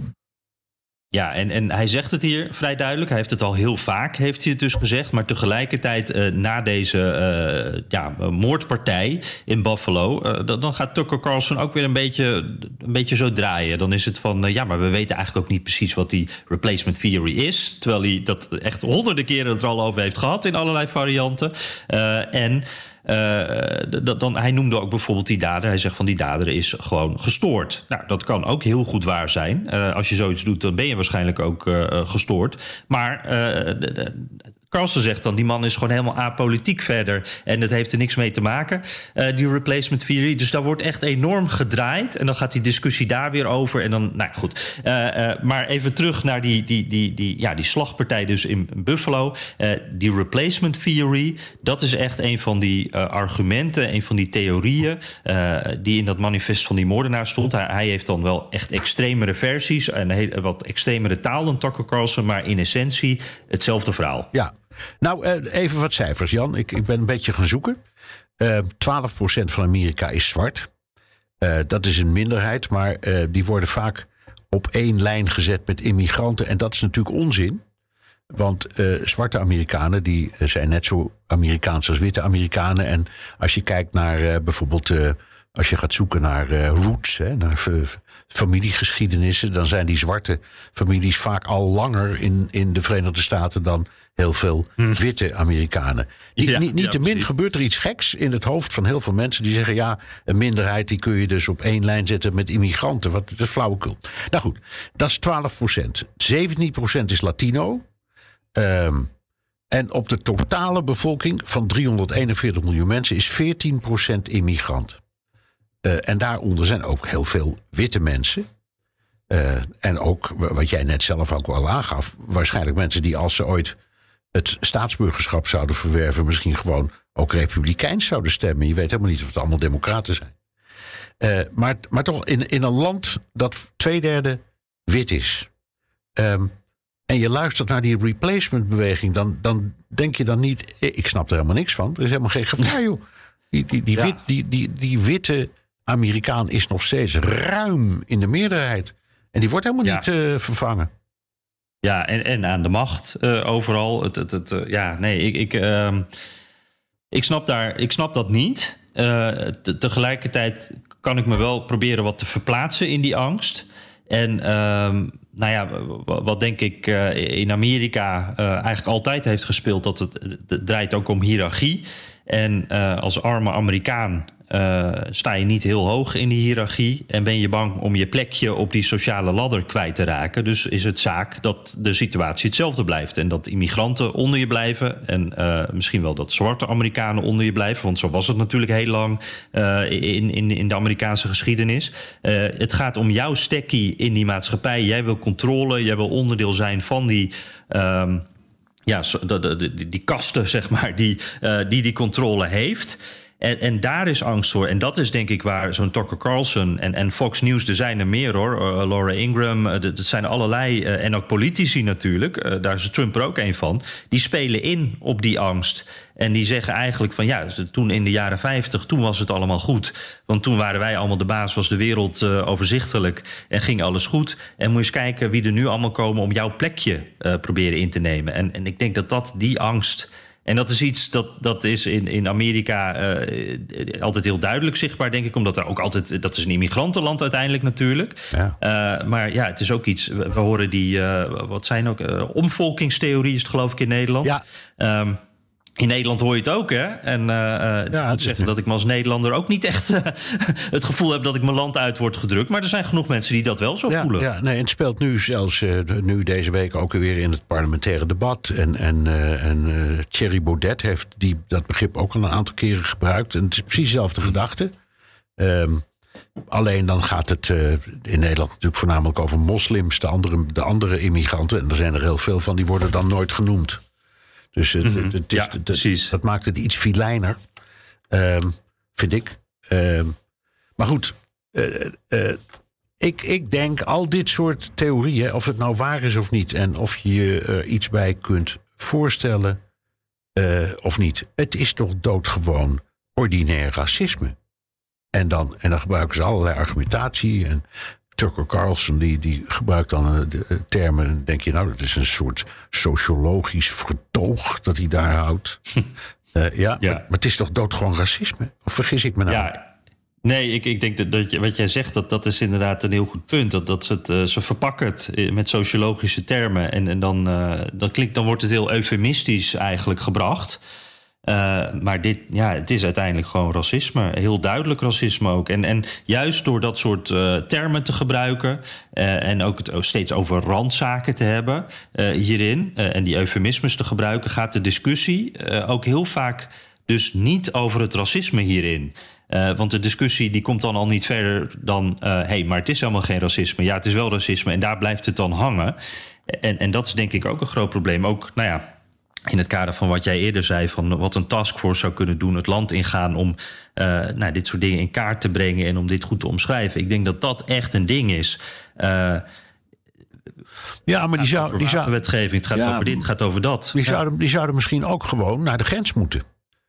Ja, en, en hij zegt het hier vrij duidelijk. Hij heeft het al heel vaak, heeft hij het dus gezegd. Maar tegelijkertijd, uh, na deze uh, ja, moordpartij in Buffalo, Uh, dan gaat Tucker Carlson ook weer een beetje, een beetje zo draaien. Dan is het van, uh, ja, maar we weten eigenlijk ook niet precies wat die replacement theory is. Terwijl hij dat echt honderden keren het er al over heeft gehad in allerlei varianten. Uh, en... Uh, dat, dan, hij noemde ook bijvoorbeeld die dader. Hij zegt van die dader is gewoon gestoord. Nou, dat kan ook heel goed waar zijn. Uh, als je zoiets doet, dan ben je waarschijnlijk ook uh, gestoord. Maar uh, de, de, Carlson zegt dan, die man is gewoon helemaal apolitiek verder. En dat heeft er niks mee te maken, uh, die replacement theory. Dus daar wordt echt enorm gedraaid. En dan gaat die discussie daar weer over. En dan, nou goed. Uh, uh, maar even terug naar die, die, die, die, ja, die slagpartij dus in Buffalo. Uh, die replacement theory, dat is echt een van die uh, argumenten, een van die theorieën uh, die in dat manifest van die moordenaar stond. Hij, hij heeft dan wel echt extremere versies en heel, wat extremere taal dan Tucker Carlson, maar in essentie hetzelfde verhaal. Ja. Nou, even wat cijfers, Jan. Ik, ik ben een beetje gaan zoeken. Uh, twaalf procent van Amerika is zwart. Uh, dat is een minderheid, maar uh, die worden vaak op één lijn gezet met immigranten. En dat is natuurlijk onzin. Want uh, zwarte Amerikanen die zijn net zo Amerikaans als witte Amerikanen. En als je kijkt naar uh, bijvoorbeeld, uh, als je gaat zoeken naar uh, roots, hè, naar f- familiegeschiedenissen, dan zijn die zwarte families vaak al langer in, in de Verenigde Staten dan heel veel witte Amerikanen. Ja, niet niet ja, te min precies. gebeurt er iets geks in het hoofd van heel veel mensen die zeggen, ja, een minderheid die kun je dus op één lijn zetten met immigranten. Wat, dat is flauwekul. Nou goed, dat is twaalf procent. zeventien procent is Latino. Um, en op de totale bevolking van driehonderdeenenveertig miljoen mensen is veertien procent immigrant. Uh, en daaronder zijn ook heel veel witte mensen. Uh, en ook, wat jij net zelf ook wel aangaf, waarschijnlijk mensen die als ze ooit het staatsburgerschap zouden verwerven, misschien gewoon ook republikeins zouden stemmen. Je weet helemaal niet of het allemaal democraten zijn. Uh, maar, maar toch in, in een land dat twee derde wit is. Um, en je luistert naar die replacement beweging, dan, dan denk je dan niet, ik snap er helemaal niks van. Er is helemaal geen gevaar, joh. Die, die, die, Ja. wit, die, die, die witte Amerikaan is nog steeds ruim in de meerderheid. En die wordt helemaal Ja. niet uh, vervangen. Ja, en, en aan de macht uh, overal. Het, het, het, uh, ja, nee, ik, ik, uh, ik, snap daar, ik snap dat niet. Uh, te, tegelijkertijd kan ik me wel proberen wat te verplaatsen in die angst. En uh, nou ja, wat denk ik uh, in Amerika uh, eigenlijk altijd heeft gespeeld, dat het, het draait ook om hiërarchie. En uh, als arme Amerikaan Uh, sta je niet heel hoog in die hiërarchie en ben je bang om je plekje op die sociale ladder kwijt te raken. Dus is het zaak dat de situatie hetzelfde blijft en dat immigranten onder je blijven en uh, misschien wel dat zwarte Amerikanen onder je blijven, want zo was het natuurlijk heel lang uh, in, in, in de Amerikaanse geschiedenis. Uh, het gaat om jouw stekkie in die maatschappij. Jij wil controle, jij wil onderdeel zijn van die Um, ja, de, de, de, die kasten, zeg maar, die, uh, die die controle heeft. En, en daar is angst voor. En dat is denk ik waar zo'n Tucker Carlson en, en Fox News, er zijn er meer hoor. Uh, Laura Ingraham, uh, dat zijn allerlei. Uh, en ook politici natuurlijk, uh, daar is Trump er ook een van. Die spelen in op die angst. En die zeggen eigenlijk van ja, toen in de jaren vijftig, toen was het allemaal goed. Want toen waren wij allemaal de baas, was de wereld uh, overzichtelijk en ging alles goed. En moet je eens kijken wie er nu allemaal komen om jouw plekje uh, proberen in te nemen. En, en ik denk dat dat die angst. En dat is iets dat, dat is in, in Amerika uh, altijd heel duidelijk zichtbaar, denk ik. Omdat er ook altijd, dat is een immigrantenland uiteindelijk natuurlijk. Ja. Uh, maar ja, het is ook iets, we, we horen die, uh, wat zijn ook, uh, omvolkingstheorie is het geloof ik in Nederland. Ja. Um, In Nederland hoor je het ook, hè? En uh, ja, ik moet zeggen dat ik me als Nederlander ook niet echt uh, het gevoel heb dat ik mijn land uit word gedrukt. Maar er zijn genoeg mensen die dat wel zo ja, voelen. Ja, nee, en het speelt nu zelfs uh, nu deze week ook weer in het parlementaire debat. En, en, uh, en uh, Thierry Baudet heeft die, dat begrip ook al een aantal keren gebruikt. En het is precies dezelfde gedachte. Um, alleen dan gaat het uh, in Nederland natuurlijk voornamelijk over moslims. De andere, de andere immigranten, en er zijn er heel veel van, die worden dan nooit genoemd. Dus het, mm-hmm. het, het is, ja, het, precies. dat maakt het iets filijner, um, vind ik. Um, maar goed, uh, uh, ik, ik denk al dit soort theorieën, of het nou waar is of niet, en of je je er iets bij kunt voorstellen uh, of niet. Het is toch doodgewoon ordinair racisme. En dan, en dan gebruiken ze allerlei argumentatie. En Tucker Carlson die, die gebruikt dan de termen. En denk je, nou, dat is een soort sociologisch vertoog dat hij daar houdt. uh, ja, ja. Maar, maar het is toch doodgewoon racisme? Of vergis ik me nou? Ja. Nee, ik, ik denk dat, dat je, wat jij zegt, dat, dat is inderdaad een heel goed punt. Dat, dat ze, het, uh, ze verpakken het met sociologische termen. En, en dan, uh, dan, klinkt, dan wordt het heel eufemistisch eigenlijk gebracht. Uh, maar dit, ja, het is uiteindelijk gewoon racisme. Heel duidelijk racisme ook. En, en juist door dat soort uh, termen te gebruiken Uh, en ook het steeds over randzaken te hebben uh, hierin uh, en die eufemismes te gebruiken, gaat de discussie uh, ook heel vaak dus niet over het racisme hierin. Uh, want de discussie die komt dan al niet verder dan hé, uh, hey, maar het is helemaal geen racisme. Ja, het is wel racisme en daar blijft het dan hangen. En, en dat is denk ik ook een groot probleem. Ook, nou ja, in het kader van wat jij eerder zei, van wat een taskforce zou kunnen doen, het land ingaan om uh, nou, dit soort dingen in kaart te brengen en om dit goed te omschrijven. Ik denk dat dat echt een ding is. Uh, ja, maar die zou, die zou wetgeving. Het gaat ja, over dit, het gaat over dat. Die, ja. zouden, die zouden misschien ook gewoon naar de grens moeten.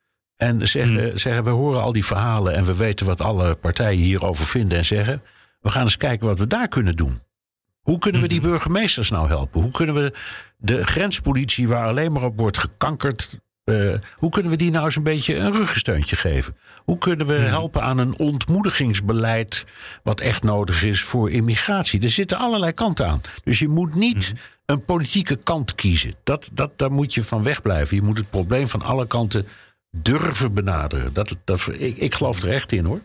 En zeggen, hmm. zeggen, we horen al die verhalen en we weten wat alle partijen hierover vinden en zeggen, we gaan eens kijken wat we daar kunnen doen. Hoe kunnen we die burgemeesters nou helpen? Hoe kunnen we de grenspolitie waar alleen maar op wordt gekankerd, Uh, hoe kunnen we die nou eens een beetje een ruggensteuntje geven? Hoe kunnen we helpen aan een ontmoedigingsbeleid wat echt nodig is voor immigratie? Er zitten allerlei kanten aan. Dus je moet niet mm-hmm. een politieke kant kiezen. Dat, dat, daar moet je van wegblijven. Je moet het probleem van alle kanten durven benaderen. Dat, dat, ik, ik geloof er echt in, hoor.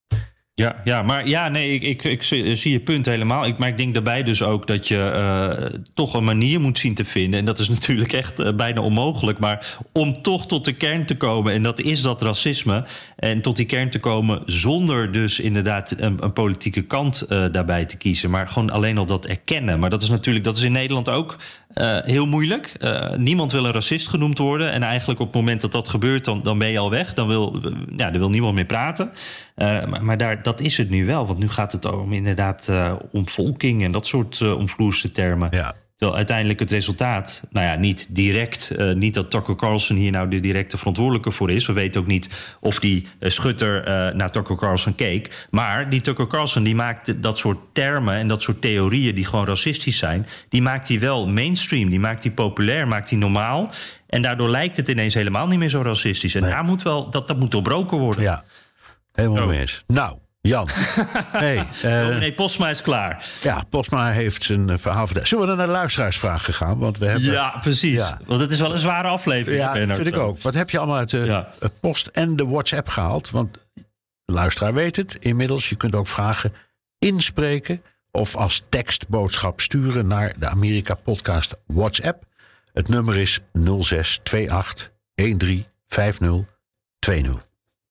Ja, ja, maar ja, nee, ik, ik, ik zie je punt helemaal. Ik, maar ik denk daarbij dus ook dat je uh, toch een manier moet zien te vinden. En dat is natuurlijk echt uh, bijna onmogelijk. Maar om toch tot de kern te komen, en dat is dat racisme. En tot die kern te komen zonder dus inderdaad een, een politieke kant uh, daarbij te kiezen. Maar gewoon alleen al dat erkennen. Maar dat is natuurlijk, dat is in Nederland ook uh, heel moeilijk. Uh, niemand wil een racist genoemd worden. En eigenlijk op het moment dat dat gebeurt, dan, dan ben je al weg. Dan wil, ja, dan wil niemand meer praten. Uh, maar, maar daar, dat is het nu wel. Want nu gaat het om inderdaad uh, om volking en dat soort uh, omvloerse termen. Ja. Terwijl uiteindelijk het resultaat, nou ja, niet direct, uh, niet dat Tucker Carlson hier nou de directe verantwoordelijke voor is. We weten ook niet of die uh, schutter uh, naar Tucker Carlson keek. Maar die Tucker Carlson die maakt dat soort termen en dat soort theorieën die gewoon racistisch zijn, die maakt hij wel mainstream, die maakt hij populair, maakt hij normaal. En daardoor lijkt het ineens helemaal niet meer zo racistisch. En nee. daar moet wel, dat, dat moet doorbroken worden. Ja. Helemaal oh. mee eens. Nou, Jan. hey, uh, oh, nee, Postma is klaar. Ja, Postma heeft zijn verhaal verteld. Zullen we naar de luisteraarsvraag gegaan? Want we hebben, ja, precies. Ja. Want het is wel een zware aflevering. Ja, dat vind ik ook. Wat heb je allemaal uit de ja. post en de WhatsApp gehaald? Want de luisteraar weet het inmiddels. Je kunt ook vragen inspreken of als tekstboodschap sturen naar de Amerika Podcast WhatsApp. Het nummer is nul zes twee acht een drie vijf nul twee nul.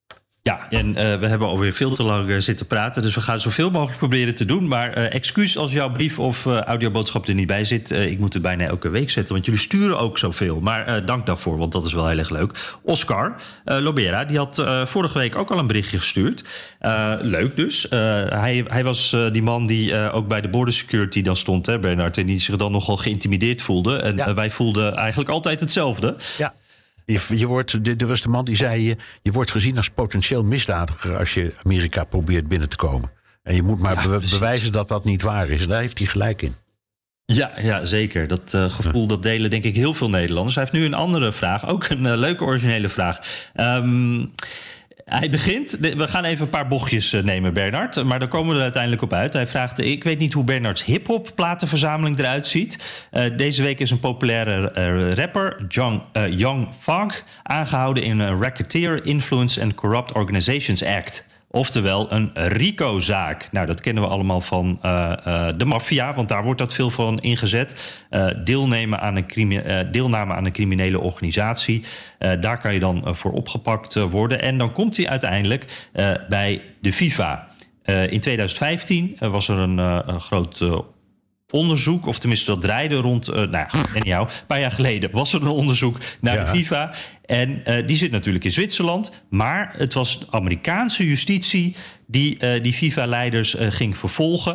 Ja, en uh, we hebben alweer veel te lang uh, zitten praten. Dus we gaan zoveel mogelijk proberen te doen. Maar uh, excuus als jouw brief of uh, audioboodschap er niet bij zit. Uh, ik moet het bijna elke week zetten, want jullie sturen ook zoveel. Maar uh, dank daarvoor, want dat is wel heel erg leuk. Oscar uh, Lobera, die had uh, vorige week ook al een berichtje gestuurd. Uh, leuk dus. Uh, hij, hij was uh, die man die uh, ook bij de border security dan stond, hè, Bernard. En die zich dan nogal geïntimideerd voelde. En ja. uh, wij voelden eigenlijk altijd hetzelfde. Ja. Je, je wordt, er was de man die zei, je, je wordt gezien als potentieel misdadiger als je Amerika probeert binnen te komen. En je moet maar ja, be- bewijzen dat dat niet waar is. En daar heeft hij gelijk in. Ja, ja, zeker. Dat uh, gevoel dat delen denk ik heel veel Nederlanders. Hij heeft nu een andere vraag, ook een uh, leuke originele vraag. Um, Hij begint, we gaan even een paar bochtjes nemen, Bernard. Maar daar komen we er uiteindelijk op uit. Hij vraagt, ik weet niet hoe Bernards hip-hop platenverzameling eruit ziet. Uh, deze week is een populaire uh, rapper, Young, uh, Young Thug, aangehouden in een Racketeer Influence and Corrupt Organizations Act. Oftewel een RICO-zaak. Nou, dat kennen we allemaal van uh, uh, de maffia, want daar wordt dat veel van ingezet. Uh, deelnemen aan een crimi- uh, deelname aan een criminele organisatie. Uh, daar kan je dan uh, voor opgepakt uh, worden. En dan komt hij uiteindelijk uh, bij de FIFA. Uh, in tweeduizend vijftien uh, was er een, uh, een groot uh, onderzoek, of tenminste dat draaide rond, uh, nou ja, anyhow, een paar jaar geleden was er een onderzoek naar ja. de FIFA. En uh, die zit natuurlijk in Zwitserland. Maar het was de Amerikaanse justitie die uh, die FIFA-leiders uh, ging vervolgen.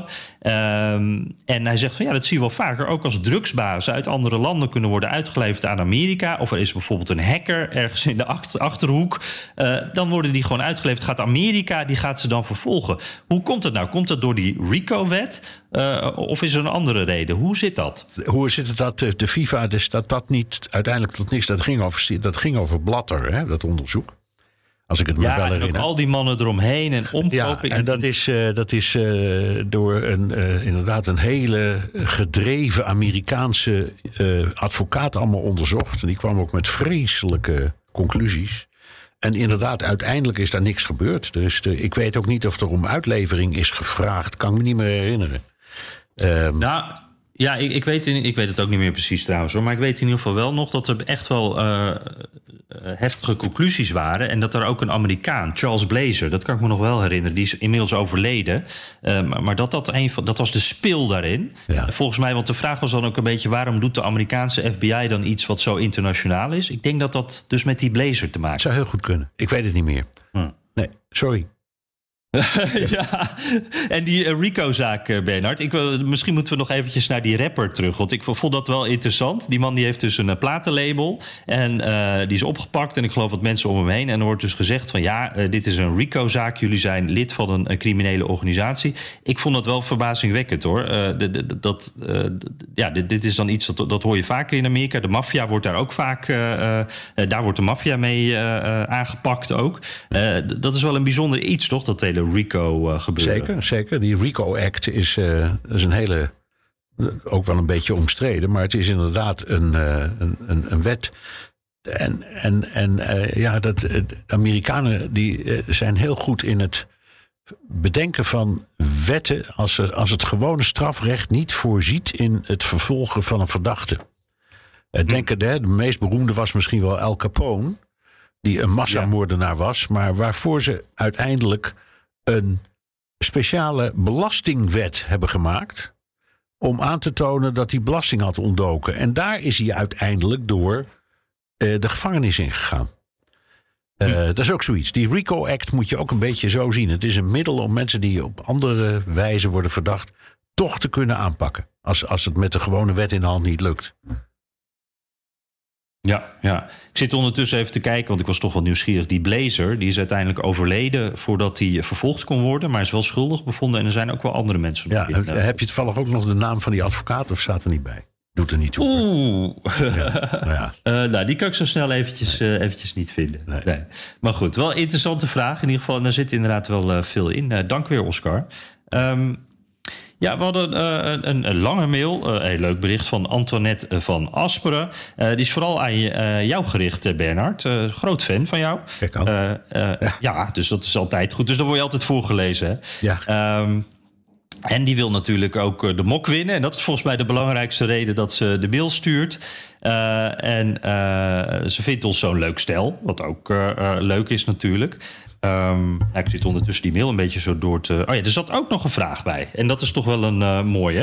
Um, en hij zegt van ja, dat zie je wel vaker. Ook als drugsbazen uit andere landen kunnen worden uitgeleverd aan Amerika. Of er is bijvoorbeeld een hacker ergens in de achter- achterhoek. Uh, dan worden die gewoon uitgeleverd. Gaat Amerika, die gaat ze dan vervolgen. Hoe komt dat nou? Komt dat door die RICO-wet? Uh, of is er een andere reden? Hoe zit dat? Hoe zit het dat de FIFA, dus dat dat niet uiteindelijk tot niks, dat ging over, dat ging over Blatter, hè, dat onderzoek. Als ik het me ja, wel herinner. herinner. Ja, al die mannen eromheen en omkoping. Ja, en dat is, uh, dat is uh, door een, uh, inderdaad een hele gedreven Amerikaanse uh, advocaat allemaal onderzocht. En die kwam ook met vreselijke conclusies. En inderdaad, uiteindelijk is daar niks gebeurd. Dus de, ik weet ook niet of er om uitlevering is gevraagd. Kan ik me niet meer herinneren. Um, nou... Ja, ik, ik, weet, ik weet het ook niet meer precies trouwens hoor. Maar ik weet in ieder geval wel nog dat er echt wel uh, heftige conclusies waren. En dat er ook een Amerikaan, Charles Blazer, dat kan ik me nog wel herinneren. Die is inmiddels overleden. Uh, maar, maar dat, dat, een van, dat was de spil daarin. Ja. Volgens mij, want de vraag was dan ook een beetje, waarom doet de Amerikaanse F B I dan iets wat zo internationaal is? Ik denk dat dat dus met die Blazer te maken heeft. Dat zou heel goed kunnen. Ik weet het niet meer. Hm. Nee, sorry. Ja, en die uh, RICO-zaak, uh, Bernard. Ik, uh, misschien moeten we nog eventjes naar die rapper terug. Want ik vond dat wel interessant. Die man die heeft dus een uh, platenlabel. En uh, die is opgepakt. En ik geloof wat mensen om hem heen. En er wordt dus gezegd van ja, uh, dit is een RICO-zaak. Jullie zijn lid van een, een criminele organisatie. Ik vond dat wel verbazingwekkend hoor. Uh, de, de, dat, uh, de, ja, dit, dit is dan iets dat, dat hoor je vaker in Amerika. De maffia wordt daar ook vaak. Uh, uh, daar wordt de maffia mee uh, uh, aangepakt ook. Uh, d- dat is wel een bijzonder iets, toch? Dat hele RICO uh, gebeuren. Zeker, zeker. Die RICO Act is, uh, is een hele, ook wel een beetje omstreden, maar het is inderdaad een, uh, een, een, een wet. En, en, en uh, ja, dat, uh, Amerikanen die uh, zijn heel goed in het bedenken van wetten als, uh, als het gewone strafrecht niet voorziet in het vervolgen van een verdachte. Uh, denk, de, de meest beroemde was misschien wel Al Capone, die een massamoordenaar was, maar waarvoor ze uiteindelijk een speciale belastingwet hebben gemaakt om aan te tonen dat hij belasting had ontdoken. En daar is hij uiteindelijk door uh, de gevangenis ingegaan. Uh, hm. Dat is ook zoiets. Die RICO Act moet je ook een beetje zo zien. Het is een middel om mensen die op andere wijze worden verdacht toch te kunnen aanpakken. Als, als het met de gewone wet in de hand niet lukt. Ja, ja, ik zit ondertussen even te kijken, want ik was toch wel nieuwsgierig. Die Blazer, die is uiteindelijk overleden voordat hij vervolgd kon worden, maar is wel schuldig bevonden. En er zijn ook wel andere mensen. Ja, heb, heb je toevallig ook nog de naam van die advocaat of staat er niet bij? Doet er niet toe. Oeh. Ja, nou, ja. uh, nou, die kan ik zo snel eventjes, nee. uh, eventjes niet vinden. Nee. Nee. Maar goed, wel een interessante vraag. In ieder geval, en daar zit inderdaad wel uh, veel in. Uh, dank weer, Oscar. Um, Ja, we hadden uh, een, een lange mail, uh, een heel leuk bericht van Antoinette van Asperen. Uh, die is vooral aan je, uh, jou gericht, uh, Bernard. Uh, groot fan van jou. Kijk aan. Uh, uh, ja. ja, dus dat is altijd goed. Dus daar word je altijd voorgelezen. Hè? Ja. Um, en die wil natuurlijk ook de mok winnen. En dat is volgens mij de belangrijkste reden dat ze de mail stuurt. Uh, en uh, ze vindt ons zo'n leuk stel, wat ook uh, uh, leuk is natuurlijk. Um, nou, ik zit ondertussen die mail een beetje zo door te... Oh ja, er zat ook nog een vraag bij. En dat is toch wel een uh, mooie.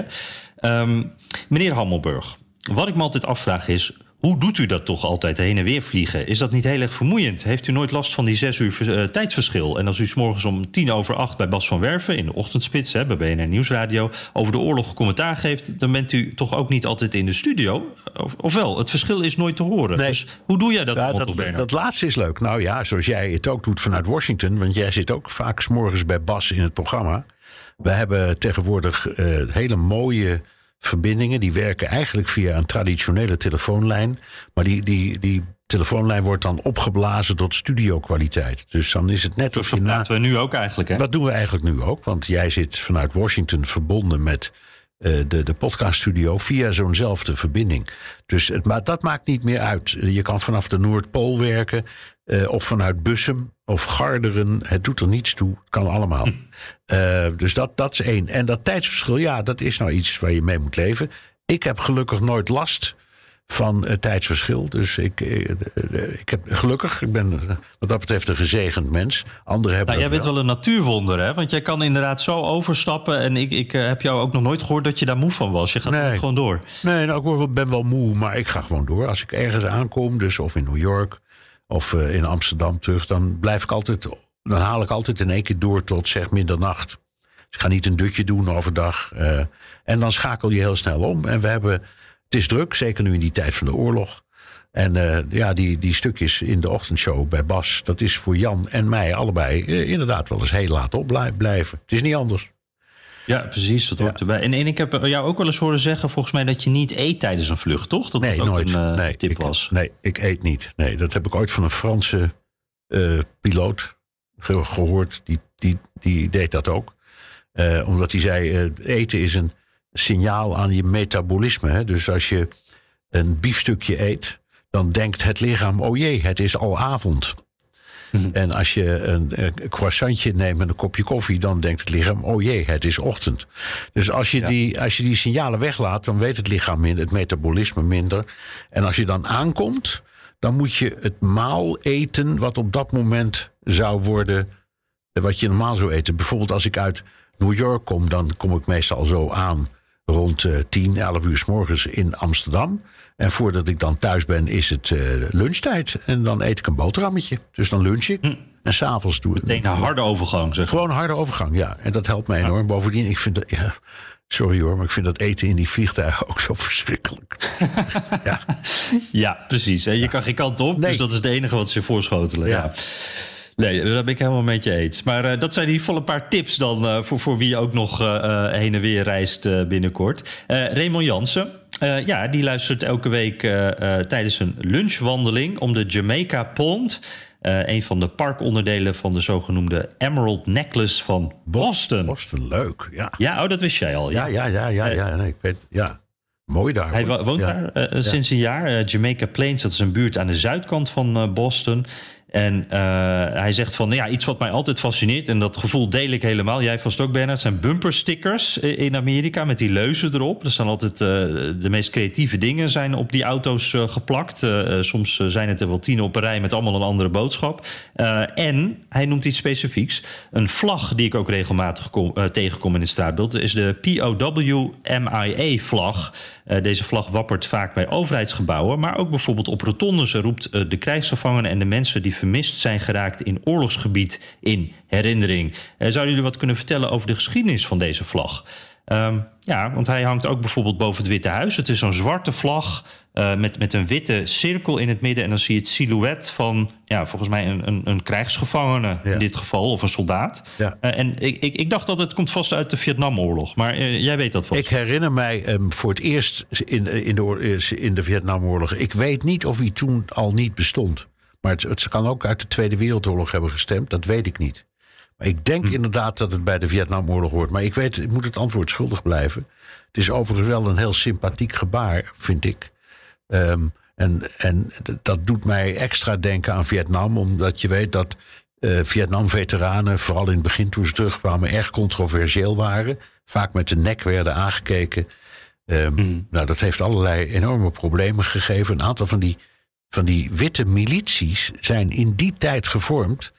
Um, meneer Hammelburg, wat ik me altijd afvraag is... hoe doet u dat toch altijd, heen en weer vliegen? Is dat niet heel erg vermoeiend? Heeft u nooit last van die zes uur uh, tijdsverschil? En als u 's morgens om tien over acht bij Bas van Werven... in de ochtendspits hè, bij B N R Nieuwsradio... over de oorlog commentaar geeft... dan bent u toch ook niet altijd in de studio? Of, ofwel, het verschil is nooit te horen. Nee. Dus hoe doe jij dat? Ja, dat, dat, dat laatste is leuk. Nou ja, zoals jij het ook doet vanuit Washington... want jij zit ook vaak 's morgens bij Bas in het programma. We hebben tegenwoordig uh, hele mooie... verbindingen, die werken eigenlijk via een traditionele telefoonlijn. Maar die, die, die telefoonlijn wordt dan opgeblazen tot studiokwaliteit. Dus dan is het net dus of je dat na... doen we nu ook eigenlijk, hè? Dat doen we eigenlijk nu ook, want jij zit vanuit Washington verbonden met uh, de, de podcaststudio via zo'nzelfde verbinding. Dus het, maar dat maakt niet meer uit. Je kan vanaf de Noordpool werken, uh, of vanuit Bussum of Garderen. Het doet er niets toe. Het kan allemaal. Hm. Uh, dus dat, dat is één. En dat tijdsverschil, ja, dat is nou iets waar je mee moet leven. Ik heb gelukkig nooit last van het tijdsverschil. Dus ik, uh, ik heb gelukkig, ik ben wat dat betreft een gezegend mens. Anderen hebben nou, dat jij bent wel een natuurwonder, hè? Want jij kan inderdaad zo overstappen. En ik, ik uh, heb jou ook nog nooit gehoord dat je daar moe van was. Je gaat nee. gewoon door. Nee, nou, ik ben wel moe, maar ik ga gewoon door. Als ik ergens aankom, dus of in New York of uh, in Amsterdam terug, dan blijf ik altijd... Dan haal ik altijd in één keer door tot zeg middernacht. Dus ik ga niet een dutje doen overdag. Uh, en dan schakel je heel snel om. En we hebben, het is druk, zeker nu in die tijd van de oorlog. En uh, ja, die, die stukjes in de ochtendshow bij Bas, dat is voor Jan en mij allebei uh, inderdaad wel eens heel laat opblijven. Het is niet anders. Ja, precies, dat hoort ja. erbij. En, en ik heb jou ook wel eens horen zeggen, volgens mij, dat je niet eet tijdens een vlucht, toch? Dat nee, dat ook nooit. een uh, nee, tip ik, was. Nee, ik eet niet. Nee, dat heb ik ooit van een Franse uh, piloot gehoord, die, die, die deed dat ook. Uh, omdat hij zei, uh, eten is een signaal aan je metabolisme. Hè? Dus als je een biefstukje eet, dan denkt het lichaam, oh jee, het is al avond. Mm-hmm. En als je een, een croissantje neemt met een kopje koffie, dan denkt het lichaam, oh jee, het is ochtend. Dus als je, ja. die, als je die signalen weglaat, dan weet het lichaam minder, het metabolisme minder. En als je dan aankomt, dan moet je het maal eten wat op dat moment zou worden, wat je normaal zou eten. Bijvoorbeeld als ik uit New York kom, dan kom ik meestal zo aan rond uh, tien, elf uur 's morgens in Amsterdam. En voordat ik dan thuis ben, is het uh, lunchtijd. En dan eet ik een boterhammetje. Dus dan lunch ik. Hm. En s'avonds doe ik... Ik denk een harde overgang, zeg. Gewoon een harde overgang, ja. En dat helpt mij enorm. Ja. Bovendien, ik vind dat... Ja, sorry hoor, maar ik vind dat eten in die vliegtuigen ook zo verschrikkelijk. ja. ja, precies. Hè? Je ja. kan geen kant op, nee. Dus dat is het enige wat ze voorschotelen. Ja. ja. Nee, daar ben ik helemaal met je eens. Maar uh, dat zijn in ieder geval een paar tips dan uh, voor, voor wie ook nog uh, heen en weer reist uh, binnenkort. Uh, Raymond Jansen, uh, ja, die luistert elke week uh, uh, tijdens een lunchwandeling om de Jamaica Pond. Uh, een van de parkonderdelen van de zogenoemde Emerald Necklace van Boston. Boston, leuk, ja. Ja, oh, dat wist jij al. Ja, ja, ja, ja, ja, ja, nee, ik weet, ja. Mooi daar. Hij woont ja. daar uh, ja. sinds een jaar. Uh, Jamaica Plains, dat is een buurt aan de zuidkant van uh, Boston. En uh, hij zegt van, ja, iets wat mij altijd fascineert, en dat gevoel deel ik helemaal, jij vast ook, Bernard, zijn bumperstickers in Amerika met die leuzen erop. Er staan altijd uh, de meest creatieve dingen zijn op die auto's uh, geplakt. Uh, soms zijn het er wel tien op een rij met allemaal een andere boodschap. Uh, en hij noemt iets specifieks. Een vlag die ik ook regelmatig kom, uh, tegenkom in het straatbeeld is de P O W M I A-vlag. Uh, deze vlag wappert vaak bij overheidsgebouwen, maar ook bijvoorbeeld op rotondes. Er roept uh, de krijgsgevangenen en de mensen die vermist zijn geraakt in oorlogsgebied in herinnering. Uh, zouden jullie wat kunnen vertellen over de geschiedenis van deze vlag? Um, ja, want hij hangt ook bijvoorbeeld boven het Witte Huis. Het is zo'n zwarte vlag uh, met, met een witte cirkel in het midden. En dan zie je het silhouet van, ja, volgens mij een, een, een krijgsgevangene ja. in dit geval, of een soldaat. Ja. Uh, en ik, ik, ik dacht dat het komt vast uit de Vietnamoorlog. Maar uh, jij weet dat vast. Ik herinner mij um, voor het eerst in, in, de, in de Vietnamoorlog. Ik weet niet of hij toen al niet bestond. Maar het, het kan ook uit de Tweede Wereldoorlog hebben gestemd. Dat weet ik niet. Maar ik denk hm. inderdaad dat het bij de Vietnamoorlog hoort. Maar ik weet, ik moet het antwoord schuldig blijven. Het is overigens wel een heel sympathiek gebaar, vind ik. Um, en, en dat doet mij extra denken aan Vietnam. Omdat je weet dat uh, Vietnam-veteranen, vooral in het begin toen ze terugkwamen, erg controversieel waren. Vaak met de nek werden aangekeken. Um, hm. Nou, dat heeft allerlei enorme problemen gegeven. Een aantal van die, van die witte milities zijn in die tijd gevormd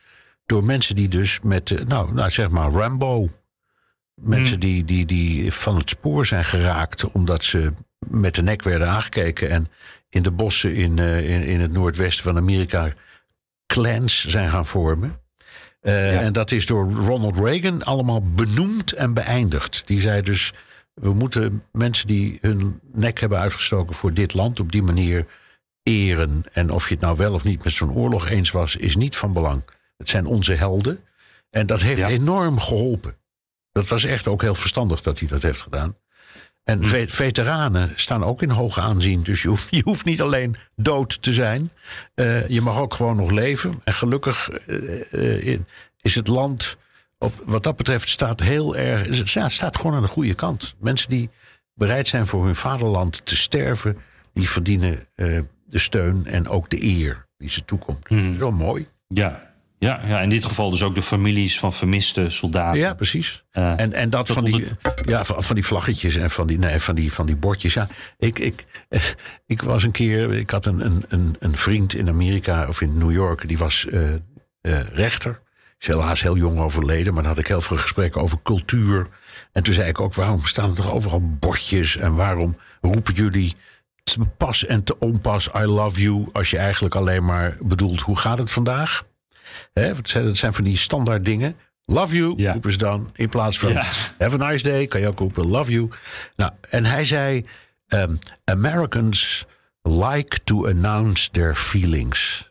door mensen die dus met, uh, nou, nou zeg maar Rambo. Mensen hmm. die, die, die van het spoor zijn geraakt omdat ze met de nek werden aangekeken en in de bossen in, uh, in, in het noordwesten van Amerika clans zijn gaan vormen. Uh, ja. En dat is door Ronald Reagan allemaal benoemd en beëindigd. Die zei dus, we moeten mensen die hun nek hebben uitgestoken voor dit land op die manier eren. En of je het nou wel of niet met zo'n oorlog eens was, is niet van belang. Het zijn onze helden. En dat heeft ja. enorm geholpen. Dat was echt ook heel verstandig dat hij dat heeft gedaan. En hm. veteranen staan ook in hoog aanzien. Dus je hoeft, je hoeft niet alleen dood te zijn. Uh, je mag ook gewoon nog leven. En gelukkig uh, uh, is het land, op, wat dat betreft, staat heel erg. Ja, staat gewoon aan de goede kant. Mensen die bereid zijn voor hun vaderland te sterven, die verdienen uh, de steun en ook de eer die ze toekomt. Hm. Zo mooi. Ja. Ja, ja, in dit geval dus ook de families van vermiste soldaten. Ja, precies. Uh, en, en dat, dat van die, het... ja, van die vlaggetjes en van die, nee, van die, van die bordjes. Ja, ik, ik, ik was een keer, ik had een, een, een vriend in Amerika of in New York, die was uh, uh, rechter. Is helaas heel jong overleden, maar dan had ik heel veel gesprekken over cultuur. En toen zei ik ook, waarom staan er toch overal bordjes en waarom roepen jullie te pas en te onpas I love you als je eigenlijk alleen maar bedoelt, hoe gaat het vandaag? He, dat zijn van die standaard dingen. Love you, ja. roepen ze dan. In plaats van ja. have a nice day, kan je ook roepen love you. Nou, en hij zei, um, Americans like to announce their feelings.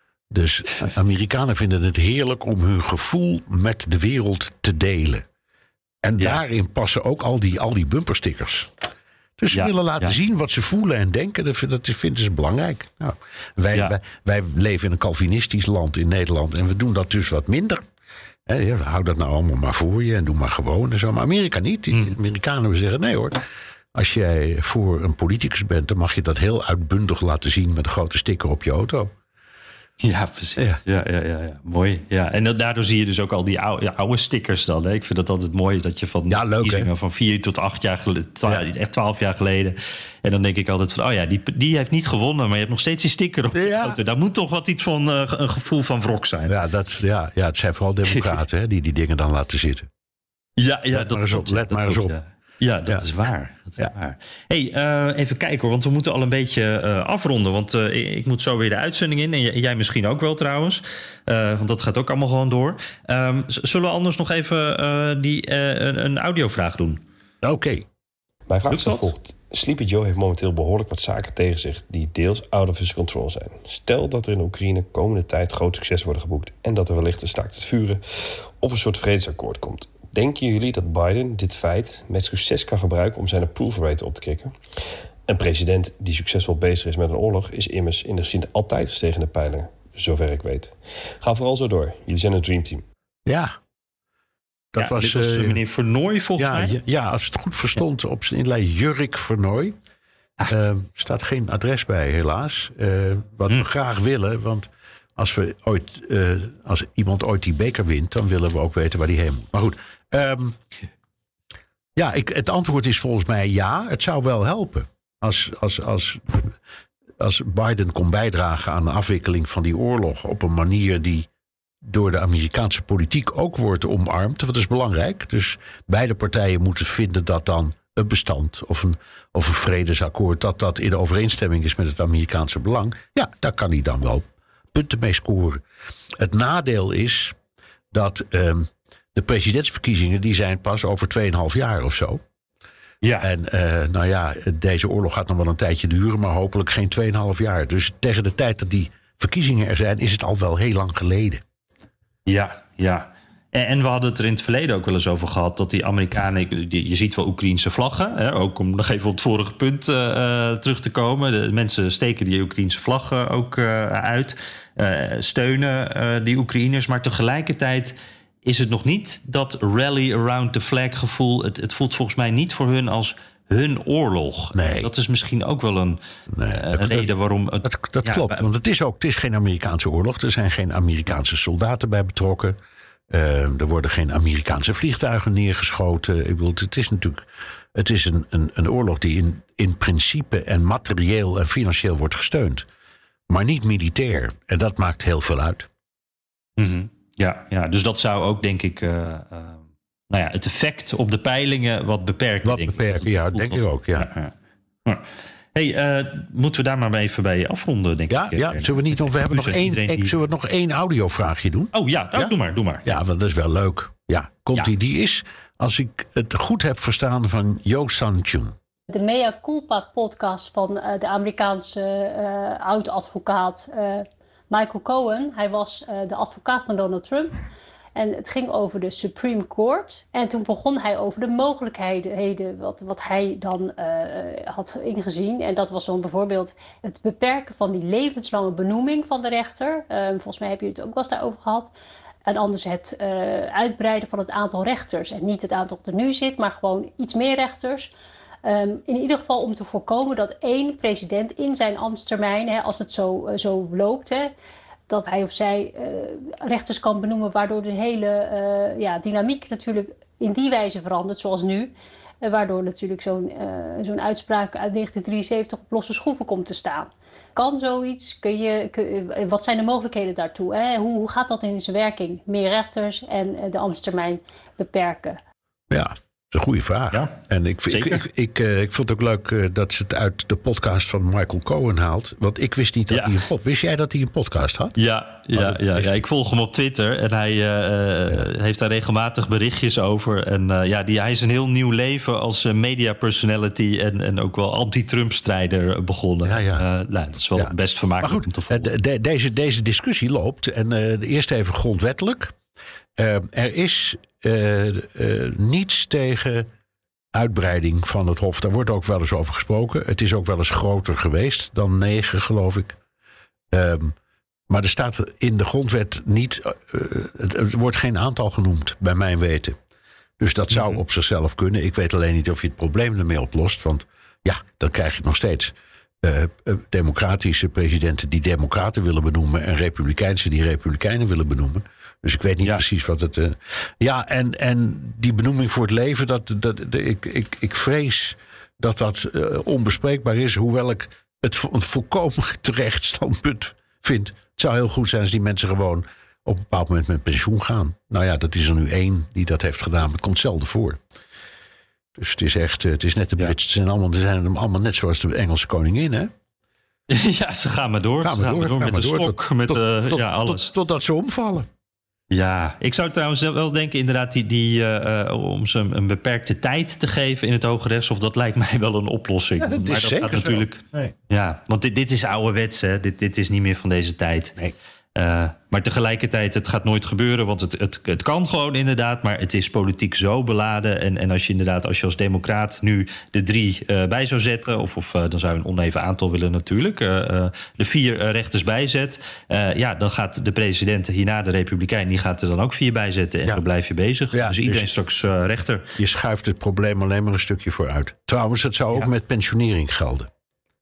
Dus Amerikanen vinden het heerlijk om hun gevoel met de wereld te delen. En ja. daarin passen ook al die, al die bumperstickers. Dus ze ja, willen laten ja. zien wat ze voelen en denken. Dat, dat vinden ze belangrijk. Nou, wij, ja. wij, wij leven in een Calvinistisch land in Nederland. En we doen dat dus wat minder. He, ja, hou dat nou allemaal maar voor je. En doe maar gewoon. En zo. Maar Amerika niet. Die mm. Amerikanen zeggen nee hoor. Als jij voor een politicus bent, dan mag je dat heel uitbundig laten zien met een grote sticker op je auto. Ja, precies. Ja. Ja, ja, ja, ja. Mooi. Ja. En dat, daardoor zie je dus ook al die oude, ja, oude stickers dan. Hè. Ik vind dat altijd mooi dat je van ja, leuk, van vier tot acht jaar geleden, ja. echt twaalf jaar geleden. En dan denk ik altijd van, oh ja, die, die heeft niet gewonnen, maar je hebt nog steeds die sticker op je ja. auto. Daar moet toch wat iets van uh, een gevoel van wrok zijn. Ja, dat, ja, ja het zijn vooral democraten hè, die die dingen dan laten zitten. Ja, ja let dat maar eens op. Let maar eens op. Ja. Ja, dat ja. is waar. Dat is ja. waar. Hey, uh, even kijken hoor, want we moeten al een beetje uh, afronden. Want uh, ik moet zo weer de uitzending in. En j- jij misschien ook wel trouwens. Uh, want dat gaat ook allemaal gewoon door. Um, z- zullen we anders nog even uh, die, uh, een, een audiovraag doen? Oké. Okay. Mijn vraag is als volgt. Sleepy Joe heeft momenteel behoorlijk wat zaken tegen zich die deels out of his control zijn. Stel dat er in Oekraïne komende tijd groot succes worden geboekt en dat er wellicht een staakt het vuren of een soort vredesakkoord komt. Denken jullie dat Biden dit feit met succes kan gebruiken om zijn approval rate op te krikken? Een president die succesvol bezig is met een oorlog is immers in de geschiedenis altijd gestegen de pijlen, zover ik weet. Ga vooral zo door. Jullie zijn een dreamteam. Ja. Dat ja, was, dit was uh, meneer Vernooy volgens ja, mij. Ja, ja, als het goed verstond op zijn inlei Jurk Vernooy. Er uh, staat geen adres bij helaas. Uh, wat hm. we graag willen, want als, we ooit, uh, als iemand ooit die beker wint, dan willen we ook weten waar die heen moet. Maar goed. Um, ja, ik, het antwoord is volgens mij ja. Het zou wel helpen. Als, als, als, als Biden kon bijdragen aan de afwikkeling van die oorlog op een manier die door de Amerikaanse politiek ook wordt omarmd. Dat is belangrijk. Dus beide partijen moeten vinden dat dan een bestand of een, of een vredesakkoord, dat dat in overeenstemming is met het Amerikaanse belang. Ja, daar kan hij dan wel punten mee scoren. Het nadeel is dat um, de presidentsverkiezingen die zijn pas over tweeënhalf jaar of zo. Ja. En uh, nou ja, deze oorlog gaat nog wel een tijdje duren, maar hopelijk geen tweeënhalf jaar. Dus tegen de tijd dat die verkiezingen er zijn, is het al wel heel lang geleden. Ja, ja. En, en we hadden het er in het verleden ook wel eens over gehad dat die Amerikanen, die, je ziet wel Oekraïense vlaggen, hè, ook om nog even op het vorige punt uh, terug te komen. De mensen steken die Oekraïense vlaggen ook uh, uit, uh, steunen uh, die Oekraïners, maar tegelijkertijd is het nog niet dat rally around the flag gevoel. Het, het voelt volgens mij niet voor hun als hun oorlog. Nee. Dat is misschien ook wel een, nee, uh, een reden waarom het, dat, dat ja, klopt, want het is ook het is geen Amerikaanse oorlog. Er zijn geen Amerikaanse soldaten bij betrokken. Uh, er worden geen Amerikaanse vliegtuigen neergeschoten. Ik bedoel, het is natuurlijk het is een, een, een oorlog die in, in principe en materieel en financieel wordt gesteund. Maar niet militair. En dat maakt heel veel uit. Mm-hmm. Ja, ja, dus dat zou ook, denk ik, uh, uh, nou ja, het effect op de peilingen wat beperken. Wat denk beperken, ik. ja, denk ik ook, ja. ja, ja. ja. Hey, uh, moeten we daar maar even bij afronden, denk ja, ik. Ja, zullen we niet, want we hebben nog één, die... zullen we nog één audiovraagje doen? Oh ja, nou, ja? doe maar, doe maar. Ja, want dat is wel leuk. Ja, komt die, ja. die is, als ik het goed heb verstaan, van Yo Sang-chun. De Mea Culpa podcast van uh, de Amerikaanse uh, oud-advocaat uh, Michael Cohen. Hij was uh, de advocaat van Donald Trump. En het ging over de Supreme Court. En toen begon hij over de mogelijkheden wat, wat hij dan uh, had ingezien. En dat was dan bijvoorbeeld het beperken van die levenslange benoeming van de rechter. Uh, volgens mij heb je het ook wel eens daarover gehad. En anders het uh, uitbreiden van het aantal rechters. En niet het aantal dat er nu zit, maar gewoon iets meer rechters. Um, in ieder geval om te voorkomen dat één president in zijn ambtstermijn, hè, als het zo, uh, zo loopt, hè, dat hij of zij uh, rechters kan benoemen, waardoor de hele uh, ja, dynamiek natuurlijk in die wijze verandert, zoals nu. Uh, waardoor natuurlijk zo'n, uh, zo'n uitspraak uit negentien drieënzeventig op losse schroeven komt te staan. Kan zoiets? Kun je, kun, wat zijn de mogelijkheden daartoe? Hè? Hoe, hoe gaat dat in zijn werking? Meer rechters en uh, de ambtstermijn beperken? Ja. Dat is een goede vraag. Ja, en ik, ik, ik, ik, uh, ik vond het ook leuk uh, dat ze het uit de podcast van Michael Cohen haalt. Want ik wist niet dat ja. hij een podcast... Wist jij dat hij een podcast had? Ja, ja, ja, ja, ik volg hem op Twitter. En hij uh, ja. heeft daar regelmatig berichtjes over. En uh, ja, die, hij is een heel nieuw leven als uh, media personality... En, en ook wel anti-Trump-strijder begonnen. Ja, ja. Uh, nou, dat is wel ja. best vermakelijk goed, om te volgen. De, de, deze, deze discussie loopt. En uh, eerst even grondwettelijk. Uh, er is uh, uh, niets tegen uitbreiding van het Hof. Daar wordt ook wel eens over gesproken. Het is ook wel eens groter geweest dan negen, geloof ik. Um, maar er staat in de grondwet niet... Uh, er wordt geen aantal genoemd, bij mijn weten. Dus dat zou op zichzelf kunnen. Ik weet alleen niet of je het probleem ermee oplost. Want ja, dan krijg je nog steeds... Uh, uh, democratische presidenten die democraten willen benoemen... en republikeinse die republikeinen willen benoemen. Dus ik weet niet ja. precies wat het... Uh, ja, en, en die benoeming voor het leven... Dat, dat, de, ik, ik, ik vrees dat dat uh, onbespreekbaar is... hoewel ik het een volkomen terecht standpunt vind. Het zou heel goed zijn als die mensen gewoon... op een bepaald moment met pensioen gaan. Nou ja, dat is er nu één die dat heeft gedaan. Maar het komt zelden voor. Dus het is echt, het is net de Brits. Ja. Ze zijn allemaal, ze zijn allemaal net zoals de Engelse koningin, hè? Ja, ze gaan maar door. Gaan ze maar gaan door, maar door gaan met maar de door, stok, tot, met tot, uh, tot, ja, alles. Tot, totdat ze omvallen. Ja, ik zou trouwens wel denken inderdaad... die, die, uh, om ze een beperkte tijd te geven in het Hoge Rechtshof... dat lijkt mij wel een oplossing. Ja, dat is maar dat zeker gaat natuurlijk. Nee. Ja, want dit, dit is ouderwets, hè. Dit, dit is niet meer van deze tijd. Nee. Uh, maar tegelijkertijd, het gaat nooit gebeuren, want het, het, het kan gewoon inderdaad... maar het is politiek zo beladen. En, en als je inderdaad, als je als democraat nu de drie uh, bij zou zetten... of, of uh, dan zou je een oneven aantal willen natuurlijk... Uh, uh, de vier uh, rechters bijzet... Uh, ja, dan gaat de president hierna, de republikein... die gaat er dan ook vier bijzetten en ja. dan blijf je bezig. Ja, dus iedereen dus straks uh, rechter. Je schuift het probleem alleen maar een stukje vooruit. Trouwens, het zou ook ja. met pensionering gelden.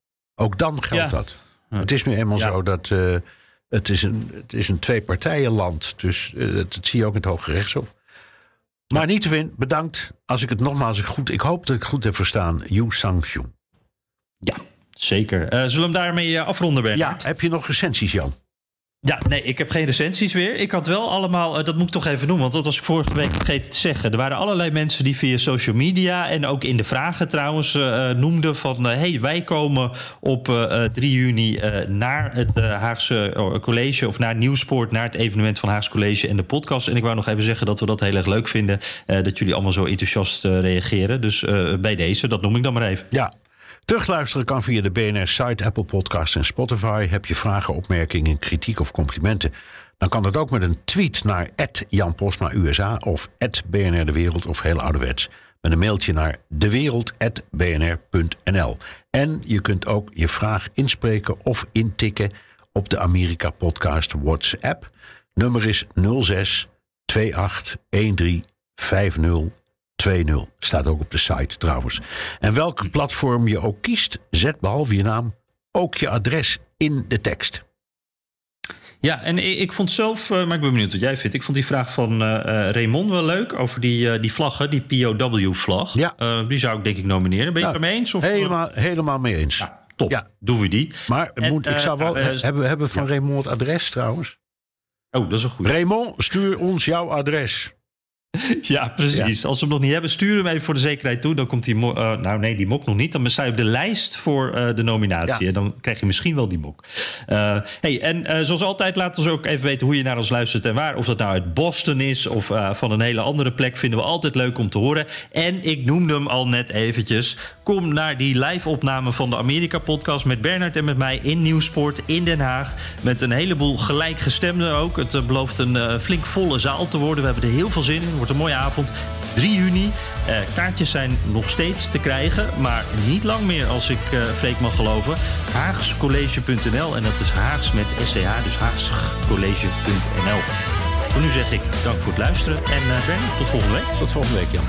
Ook dan geldt ja. dat. Ja. Het is nu eenmaal ja. zo dat... Uh, Het is een, het is een twee-partijenland, dus uh, dat, dat zie je ook in het Hoge Rechtshof. Maar ja. niettemin, bedankt. Als ik het nogmaals goed... Ik hoop dat ik het goed heb verstaan. Yo Sang-chun. Ja, zeker. Uh, zullen we hem daarmee afronden, Bernard? Ja, heb je nog recensies, Jan? Ja, nee, ik heb geen recensies weer. Ik had wel allemaal, uh, dat moet ik toch even noemen... want dat was ik vorige week vergeten te zeggen. Er waren allerlei mensen die via social media... en ook in de vragen trouwens uh, noemden van... Uh, hey, wij komen op uh, drie juni uh, naar het uh, Haagse uh, College... of naar Nieuwspoort, naar het evenement van Haagse College en de podcast. En ik wou nog even zeggen dat we dat heel erg leuk vinden... Uh, dat jullie allemaal zo enthousiast uh, reageren. Dus uh, bij deze, dat noem ik dan maar even. Ja. Terugluisteren kan via de B N R-site, Apple Podcasts en Spotify. Heb je vragen, opmerkingen, kritiek of complimenten... dan kan dat ook met een tweet naar at Jan Postma U S A... of at B N R De Wereld of heel ouderwets... met een mailtje naar dewereld at b n r punt n l. En je kunt ook je vraag inspreken of intikken... op de Amerika Podcast WhatsApp. Nummer is nul zes twee acht een drie vijf nul twee nul. Staat ook op de site trouwens. En welk platform je ook kiest, zet behalve je naam ook je adres in de tekst. Ja, en ik, ik vond zelf, uh, maar ik ben benieuwd wat jij vindt. Ik vond die vraag van uh, Raymond wel leuk over die, uh, die vlaggen, die P O W-vlag. Ja. Uh, die zou ik denk ik nomineren. Ben je nou, het ermee eens? Of, helemaal, helemaal mee eens. Ja, top, ja. Doen we die. Maar en, moet, ik zou wel, uh, hebben, hebben we van ja. Raymond het adres trouwens? Oh, dat is een goede. Raymond, stuur ons jouw adres. Ja, precies. Ja. Als we hem nog niet hebben, stuur hem even voor de zekerheid toe. Dan komt die mo- uh, nou nee, die mok nog niet. Dan sta je op de lijst voor uh, de nominatie. Ja. En dan krijg je misschien wel die mok. Uh, hey, en uh, zoals altijd, laat ons ook even weten hoe je naar ons luistert en waar. Of dat nou uit Boston is of uh, van een hele andere plek. Vinden we altijd leuk om te horen. En ik noemde hem al net eventjes. Kom naar die live-opname van de Amerika-podcast met Bernard en met mij in Nieuwsport in Den Haag. Met een heleboel gelijkgestemden ook. Het uh, belooft een uh, flink volle zaal te worden. We hebben er heel veel zin in. Het wordt een mooie avond. drie juni. Uh, kaartjes zijn nog steeds te krijgen. Maar niet lang meer als ik uh, Freek mag geloven. haagscollege punt n l. En dat is Haags met S C H. Dus haagscollege punt n l. Voor nu zeg ik dank voor het luisteren. En uh, Bernard, tot volgende week. Tot volgende week, Jan.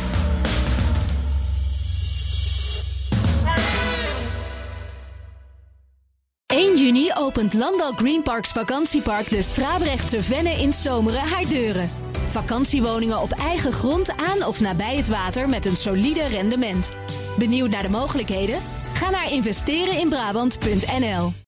één juni opent Landal Green Parks vakantiepark de Strabrechtse Venne in Zomeren haar deuren. Vakantiewoningen op eigen grond aan of nabij het water met een solide rendement. Benieuwd naar de mogelijkheden? Ga naar investeren in Brabant punt n l.